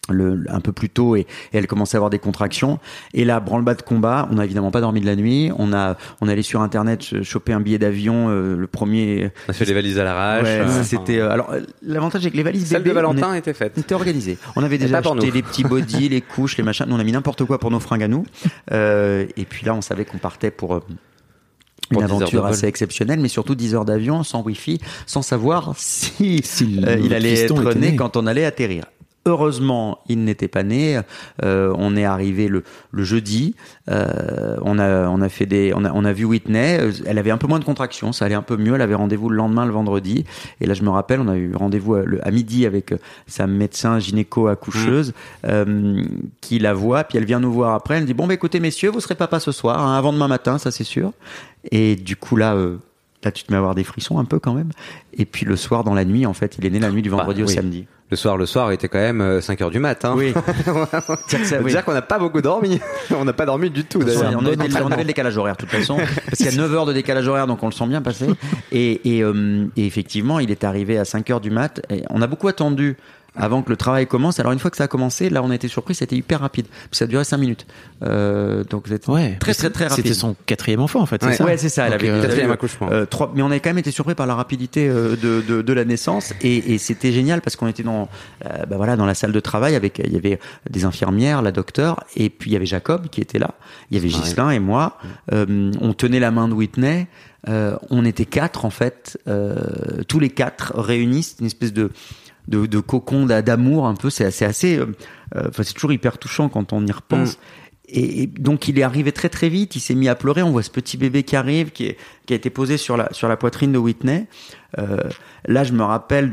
S4: un peu plus tôt et elle commençait à avoir des contractions. Et là, branle-bas de combat, on n'a évidemment pas dormi de la nuit. On est allé sur internet choper un billet d'avion, le premier.
S5: On a fait les valises à l'arrache.
S4: Ouais, c'était. Alors l'avantage c'est que les valises
S5: celle
S4: bébés,
S5: de Valentin était faite.
S4: On était organisé. On avait déjà acheté les petits bodys, les couches, les machins. Nous on a mis n'importe quoi pour nos fringues à nous. Et puis là, on savait qu'on partait pour une aventure assez exceptionnelle, mais surtout 10 heures d'avion, sans wifi, sans savoir si il allait être né quand on allait atterrir. Heureusement, il n'était pas né. On est arrivé le jeudi. On a vu Whitney. Elle avait un peu moins de contractions, ça allait un peu mieux. Elle avait rendez-vous le lendemain, le vendredi. Et là, je me rappelle, on a eu rendez-vous à midi avec sa médecin gynéco-accoucheuse qui la voit. Puis elle vient nous voir après. Elle dit bon, écoutez, messieurs, vous serez papa ce soir, hein, avant demain matin, ça c'est sûr. Et du coup là, tu te mets à avoir des frissons un peu quand même. Et puis le soir, dans la nuit, en fait, il est né la nuit du vendredi au samedi.
S5: Le soir était quand même 5h du mat. Hein. Oui. C'est-à-dire qu'on n'a pas beaucoup dormi. On n'a pas dormi du tout. D'ailleurs.
S4: On avait le décalage horaire, de toute façon. Parce qu'il y a 9 heures de décalage horaire, donc on le sent bien passer. Et effectivement, il est arrivé à 5h du mat. Et on a beaucoup attendu avant que le travail commence. Alors une fois que ça a commencé, là on a été surpris, c'était hyper rapide. Puis ça a duré 5 minutes. Donc c'était très rapide.
S3: C'était son 4e enfant en fait, c'est ça.
S4: Ouais, c'est ça. Elle avait
S5: 4e accouchement.
S4: 3, mais on avait quand même été surpris par la rapidité de la naissance et c'était génial parce qu'on était dans la salle de travail avec, il y avait des infirmières, la docteure et puis il y avait Jacob qui était là. Il y avait Ghislain et moi. On tenait la main de Whitney. On était 4 en fait, tous les 4 réunis. C'est une espèce de cocon d'amour un peu, c'est assez c'est toujours hyper touchant quand on y repense. Et donc il est arrivé très très vite, il s'est mis à pleurer, on voit ce petit bébé qui arrive qui a été posé sur la poitrine de Whitney. Là je me rappelle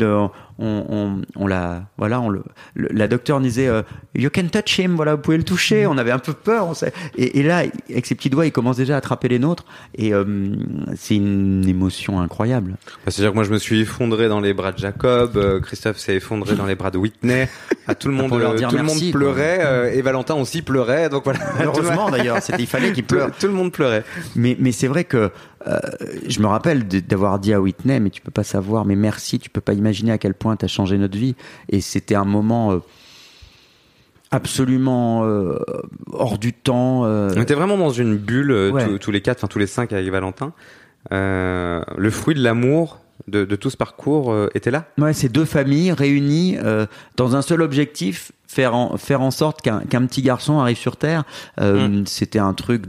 S4: la docteure disait you can touch him, voilà, vous pouvez le toucher. On avait un peu peur, et là avec ses petits doigts il commence déjà à attraper les nôtres et c'est une émotion incroyable.
S5: C'est-à-dire que moi je me suis effondré dans les bras de Jacob, Christophe s'est effondré dans les bras de Whitney, tout le monde pleurait, et Valentin aussi pleurait, donc voilà.
S4: Heureusement d'ailleurs, il fallait qu'il pleure.
S5: Tout le monde pleurait.
S4: Mais c'est vrai que je me rappelle d'avoir dit à Whitney, mais tu peux pas savoir, mais merci, tu peux pas imaginer à quel point t'as changé notre vie. Et c'était un moment absolument hors du temps.
S5: On était vraiment dans une bulle, tous les 4, enfin tous les 5 avec Valentin. Le fruit de l'amour de tout ce parcours était là.
S4: Ouais, c'est 2 familles réunies dans un seul objectif, faire en sorte qu'un petit garçon arrive sur Terre. C'était un truc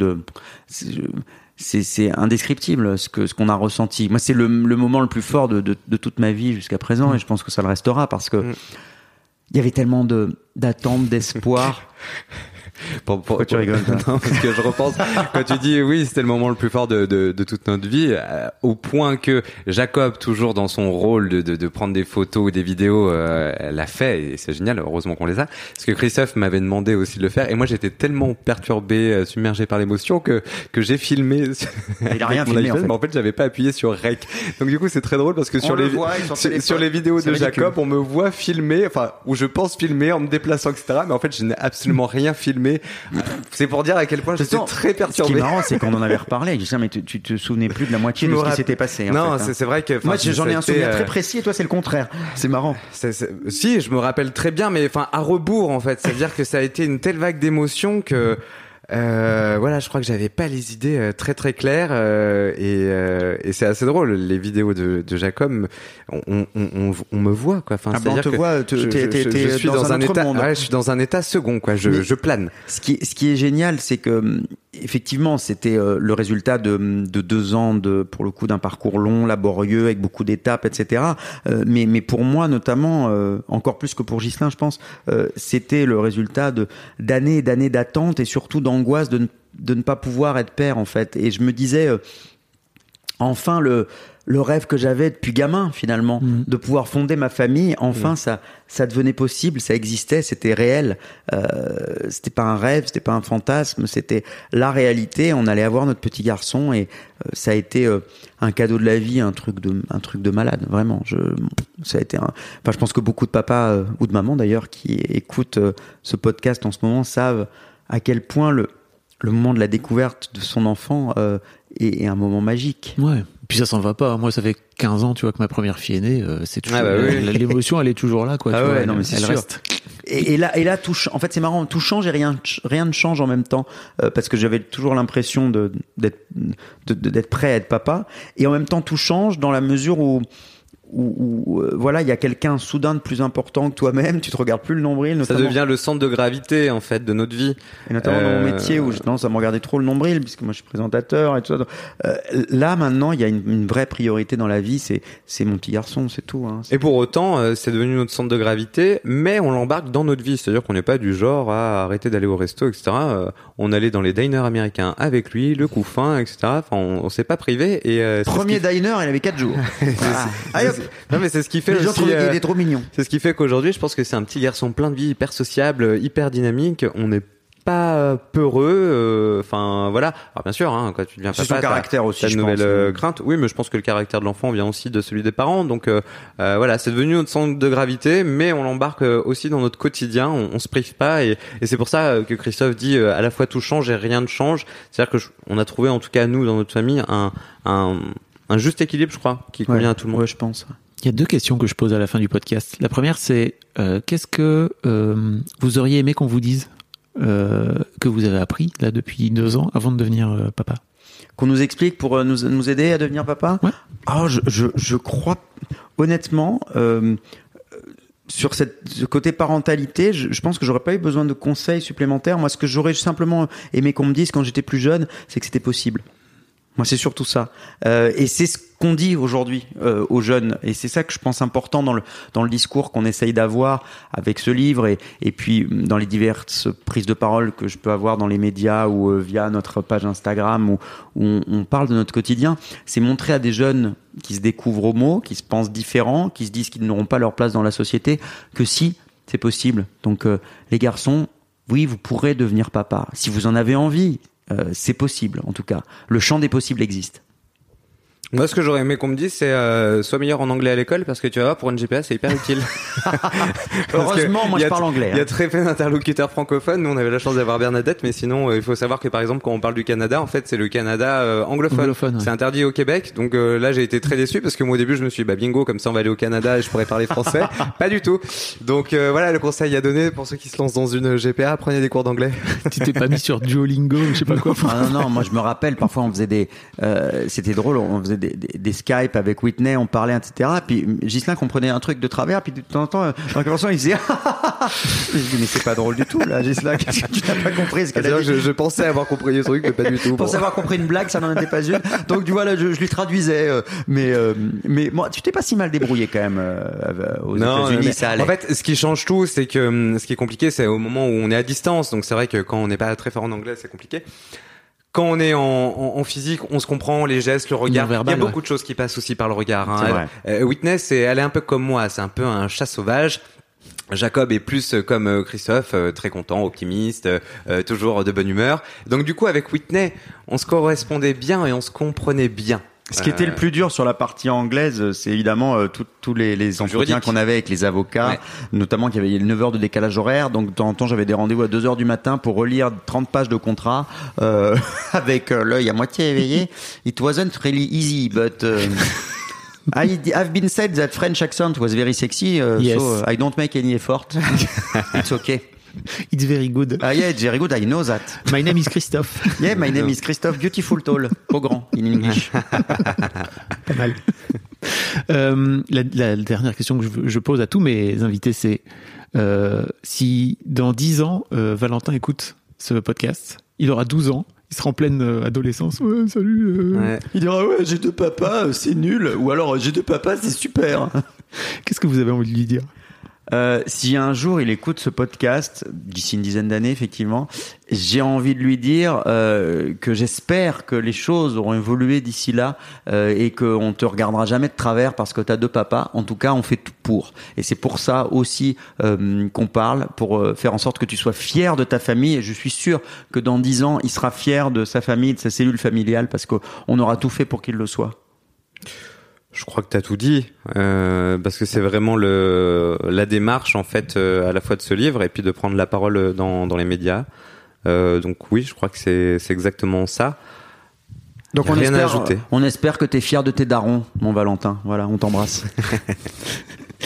S4: c'est indescriptible ce qu'on a ressenti. Moi, c'est le moment le plus fort de toute ma vie jusqu'à présent, et je pense que ça le restera parce que il y avait tellement d'attentes, d'espoir.
S5: Pourquoi tu rigoles? Non, parce que je repense quand tu dis oui, c'était le moment le plus fort de toute notre vie, au point que Jacob, toujours dans son rôle de prendre des photos ou des vidéos, l'a fait, et c'est génial, heureusement qu'on les a, parce que Christophe m'avait demandé aussi de le faire, et moi j'étais tellement perturbé, submergé par l'émotion que j'ai filmé.
S4: Il a rien filmé en fait.
S5: Mais en fait, j'avais pas appuyé sur rec. Donc du coup, c'est très drôle parce que sur les vidéos de Jacob, on me voit filmer, enfin, où je pense filmer en me déplaçant, etc. Mais en fait, je n'ai absolument rien filmé. C'est pour dire à quel point j'étais très perturbé.
S4: Ce qui est marrant, c'est qu'on en avait reparlé. Je disais, mais tu te souvenais plus de la moitié de ce qui s'était passé.
S5: Non, c'est vrai que.
S4: Moi, j'en ai un souvenir très précis, et toi, c'est le contraire. C'est marrant.
S5: Si, je me rappelle très bien, mais enfin à rebours en fait. C'est-à-dire que ça a été une telle vague d'émotions que. Je crois que j'avais pas les idées très très claires et c'est assez drôle. Les vidéos de Jacob, on me voit quoi. Enfin,
S4: on te voit.
S5: Je suis dans un état. Ouais, je suis dans un état second quoi. Je plane.
S4: Ce qui est génial, c'est que effectivement, c'était le résultat de 2 ans pour le coup d'un parcours long, laborieux, avec beaucoup d'étapes, etc. Mais pour moi, notamment, encore plus que pour Ghislain, je pense, c'était le résultat d'années et d'années d'attente et surtout d'angoisse de ne pas pouvoir être père, en fait. Et je me disais, enfin, le rêve que j'avais depuis gamin, finalement, de pouvoir fonder ma famille, enfin, ça devenait possible, ça existait, c'était réel. C'était pas un rêve, c'était pas un fantasme, c'était la réalité. On allait avoir notre petit garçon et ça a été un cadeau de la vie, un truc de malade, vraiment. Ça a été je pense que beaucoup de papas ou de mamans d'ailleurs qui écoutent ce podcast en ce moment savent à quel point le moment de la découverte de son enfant est un moment magique.
S3: Ouais. Puis ça s'en va pas. Moi, ça fait 15 ans, tu vois, que ma première fille est née. C'est toujours l'émotion, elle est toujours là, quoi.
S4: Ah
S3: tu
S4: ouais,
S3: vois,
S4: non, mais c'est
S3: elle
S4: sûr.
S3: reste.
S4: Et là, en fait, c'est marrant, tout change et rien ne change en même temps, parce que j'avais toujours l'impression d'être prêt à être papa, et en même temps, tout change dans la mesure où voilà, il y a quelqu'un soudain de plus important que toi-même, tu te regardes plus le nombril, notamment.
S5: Ça devient le centre de gravité, en fait, de notre vie.
S4: Et notamment dans mon métier où j'ai tendance à me regarder trop le nombril, puisque moi je suis présentateur et tout ça. Là, maintenant, il y a une vraie priorité dans la vie, c'est mon petit garçon, c'est tout. Hein.
S5: Et pour autant, c'est devenu notre centre de gravité, mais on l'embarque dans notre vie. C'est-à-dire qu'on n'est pas du genre à arrêter d'aller au resto, etc. On allait dans les diners américains avec lui, le coup fin, etc. Enfin, on s'est pas privé. Et
S4: premier diner, il avait 4 jours.
S5: Non, mais c'est ce qui fait
S4: les gens
S5: aussi.
S4: trouvaient qu'il était trop mignon.
S5: C'est ce qui fait qu'aujourd'hui, je pense que c'est un petit garçon plein de vie, hyper sociable, hyper dynamique. On n'est pas peureux. Enfin, voilà. Alors bien sûr, hein, quand tu deviens papa,
S4: c'est son caractère aussi.
S5: T'as de nouvelles craintes. Oui, mais je pense que le caractère de l'enfant vient aussi de celui des parents. Donc voilà, c'est devenu notre centre de gravité, mais on l'embarque aussi dans notre quotidien. On se prive pas, et c'est pour ça que Christophe dit à la fois tout change et rien ne change. C'est-à-dire que on a trouvé, en tout cas nous dans notre famille, un juste équilibre, je crois, qui convient à tout le monde.
S4: Ouais, je pense.
S3: Il y a 2 questions que je pose à la fin du podcast. La première, c'est qu'est-ce que vous auriez aimé qu'on vous dise que vous avez appris là depuis 2 ans avant de devenir papa?
S4: Qu'on nous explique pour nous aider à devenir papa?
S3: Ouais.
S4: Alors, je crois honnêtement sur ce côté parentalité, je pense que j'aurais pas eu besoin de conseils supplémentaires. Moi, ce que j'aurais simplement aimé qu'on me dise quand j'étais plus jeune, c'est que c'était possible. Moi, c'est surtout ça. Et c'est ce qu'on dit aujourd'hui aux jeunes. Et c'est ça que je pense important dans le discours qu'on essaye d'avoir avec ce livre et puis dans les diverses prises de parole que je peux avoir dans les médias ou via notre page Instagram où on parle de notre quotidien. C'est montrer à des jeunes qui se découvrent homo, qui se pensent différents, qui se disent qu'ils n'auront pas leur place dans la société, que si, c'est possible. Donc, les garçons, oui, vous pourrez devenir papa. Si vous en avez envie, c'est possible, en tout cas. Le champ des possibles existe.
S5: Moi, ce que j'aurais aimé qu'on me dise, c'est sois meilleur en anglais à l'école, parce que tu vas voir, pour une GPA, c'est hyper utile.
S4: Heureusement, moi je parle anglais.
S5: Il y a très peu d'interlocuteurs francophones. Nous, on avait la chance d'avoir Bernadette, mais sinon, il faut savoir que par exemple, quand on parle du Canada, en fait, c'est le Canada anglophone.
S3: Ouais.
S5: C'est interdit au Québec. Donc là, j'ai été très déçu parce que moi, au début, je me suis dit, bingo, comme ça, on va aller au Canada et je pourrais parler français. Pas du tout. Donc voilà, le conseil à donner pour ceux qui se lancent dans une GPA, prenez des cours d'anglais.
S3: Tu t'es pas mis sur Duolingo, je sais pas quoi.
S4: Non, moi je me rappelle, parfois on faisait c'était drôle, on faisait des Skype avec Whitney, on parlait, etc. Puis Ghislain comprenait un truc de travers, puis de temps en temps, dans la conversation, il disait je dis, mais c'est pas drôle du tout, là, Ghislain, qu'est-ce que tu n'as pas compris ce qu'elle a dit?
S5: Je pensais avoir compris le truc, mais pas du tout.
S4: Je pensais avoir compris une blague, ça n'en était pas une. Donc, tu vois, là, je lui traduisais, mais moi, tu t'es pas si mal débrouillé quand même, aux États-Unis, ça allait.
S5: En fait, ce qui change tout, c'est que ce qui est compliqué, c'est au moment où on est à distance. Donc, c'est vrai que quand on n'est pas très fort en anglais, c'est compliqué. Quand on est en physique, on se comprend, les gestes, le regard. Il y a beaucoup de choses qui passent aussi par le regard. Hein. Whitney, elle est un peu comme moi. C'est un peu un chat sauvage. Jacob est plus comme Christophe, très content, optimiste, toujours de bonne humeur. Donc du coup, avec Whitney, on se correspondait bien et on se comprenait bien.
S4: Ce qui était le plus dur sur la partie anglaise, c'est évidemment tous les entretiens qu'on avait avec les avocats, notamment qu'il y avait 9 heures de décalage horaire, donc de temps en temps j'avais des rendez-vous à 2 heures du matin pour relire 30 pages de contrat avec l'œil à moitié éveillé. It wasn't really easy, but I've been said that French accent was very sexy,
S3: yes.
S4: So I don't make any effort. It's okay.
S3: It's very good.
S4: Yeah, it's very good. I know that.
S3: My name is Christophe.
S4: Yeah, my name is Christophe. Beautiful tall. Au grand, in English.
S3: Pas mal. La dernière question que je pose à tous mes invités, c'est si dans 10 ans, Valentin écoute ce podcast, il aura 12 ans, il sera en pleine adolescence. Ouais, salut.
S4: Il dira ouais, j'ai 2 papas, c'est nul. Ou alors j'ai 2 papas, c'est super.
S3: Qu'est-ce que vous avez envie de lui dire?
S4: Si un jour il écoute ce podcast, d'ici une dizaine d'années effectivement, j'ai envie de lui dire que j'espère que les choses auront évolué d'ici là et qu'on te regardera jamais de travers parce que t'as 2 papas. En tout cas, on fait tout pour. Et c'est pour ça aussi qu'on parle, pour faire en sorte que tu sois fier de ta famille. Et je suis sûr que dans 10 ans, il sera fier de sa famille, de sa cellule familiale, parce qu'on aura tout fait pour qu'il le soit.
S5: Je crois que t'as tout dit, parce que c'est vraiment la démarche en fait à la fois de ce livre et puis de prendre la parole dans les médias. Donc oui, je crois que c'est exactement ça.
S4: Donc on espère que t'es fier de tes darons, mon Valentin. Voilà, on t'embrasse.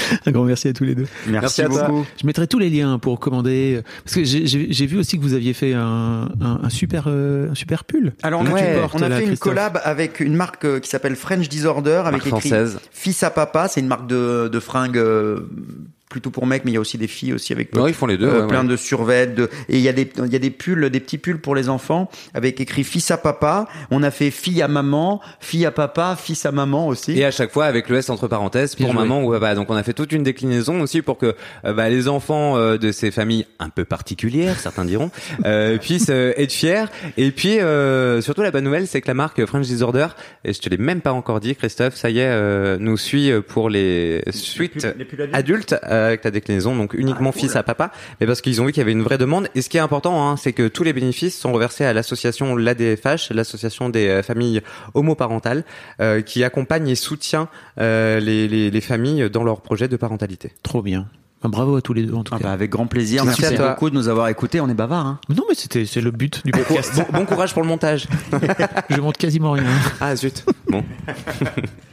S3: Un grand merci à tous les deux.
S4: Merci
S5: à toi.
S4: beaucoup.
S3: Je mettrai tous les liens pour commander. Parce que j'ai vu aussi que vous aviez fait un super pull.
S4: Alors
S3: Que tu portes,
S4: on a
S3: là,
S4: fait une
S3: Christophe.
S4: collab avec une marque qui s'appelle French Disorder avec
S5: Marque
S4: écrit
S5: française.
S4: Fils à papa. C'est une marque de fringues plutôt pour mecs, mais il y a aussi des filles aussi avec
S5: Ouais, ils font les deux. ouais,
S4: plein
S5: ouais.
S4: de survêtements. Et il y a des pulls, des petits pulls pour les enfants avec écrit Fils à papa. On a fait fille à maman, fille à papa, fils à maman aussi.
S5: Et à chaque fois avec le S entre parenthèses pour
S3: Bien joué.
S5: maman ou papa. Donc on a fait toute une déclinaison aussi pour que les enfants de ces familles un peu particulières, certains diront, puissent être fiers. Et puis surtout la bonne nouvelle, c'est que la marque French Disorder, et je te l'ai même pas encore dit, Christophe, ça y est, nous suit pour les suites
S4: Les pulls
S5: adultes avec la déclinaison, donc uniquement
S4: cool.
S5: fils à papa, mais parce qu'ils ont vu qu'il y avait une vraie demande. Et ce qui est important, c'est que tous les bénéfices sont reversés à l'association l'ADFH, l'association des familles homoparentales, qui accompagne et soutient les familles dans leur projet de parentalité.
S3: Trop bien. Bravo à tous les deux en tout cas.
S4: Avec grand plaisir.
S5: Merci
S4: Merci
S5: à toi.
S4: beaucoup de nous avoir écoutés. On est bavards. Hein.
S3: Non mais c'est le but du podcast.
S5: Bon courage pour le montage.
S3: Je monte quasiment rien.
S5: Ah zut. Bon.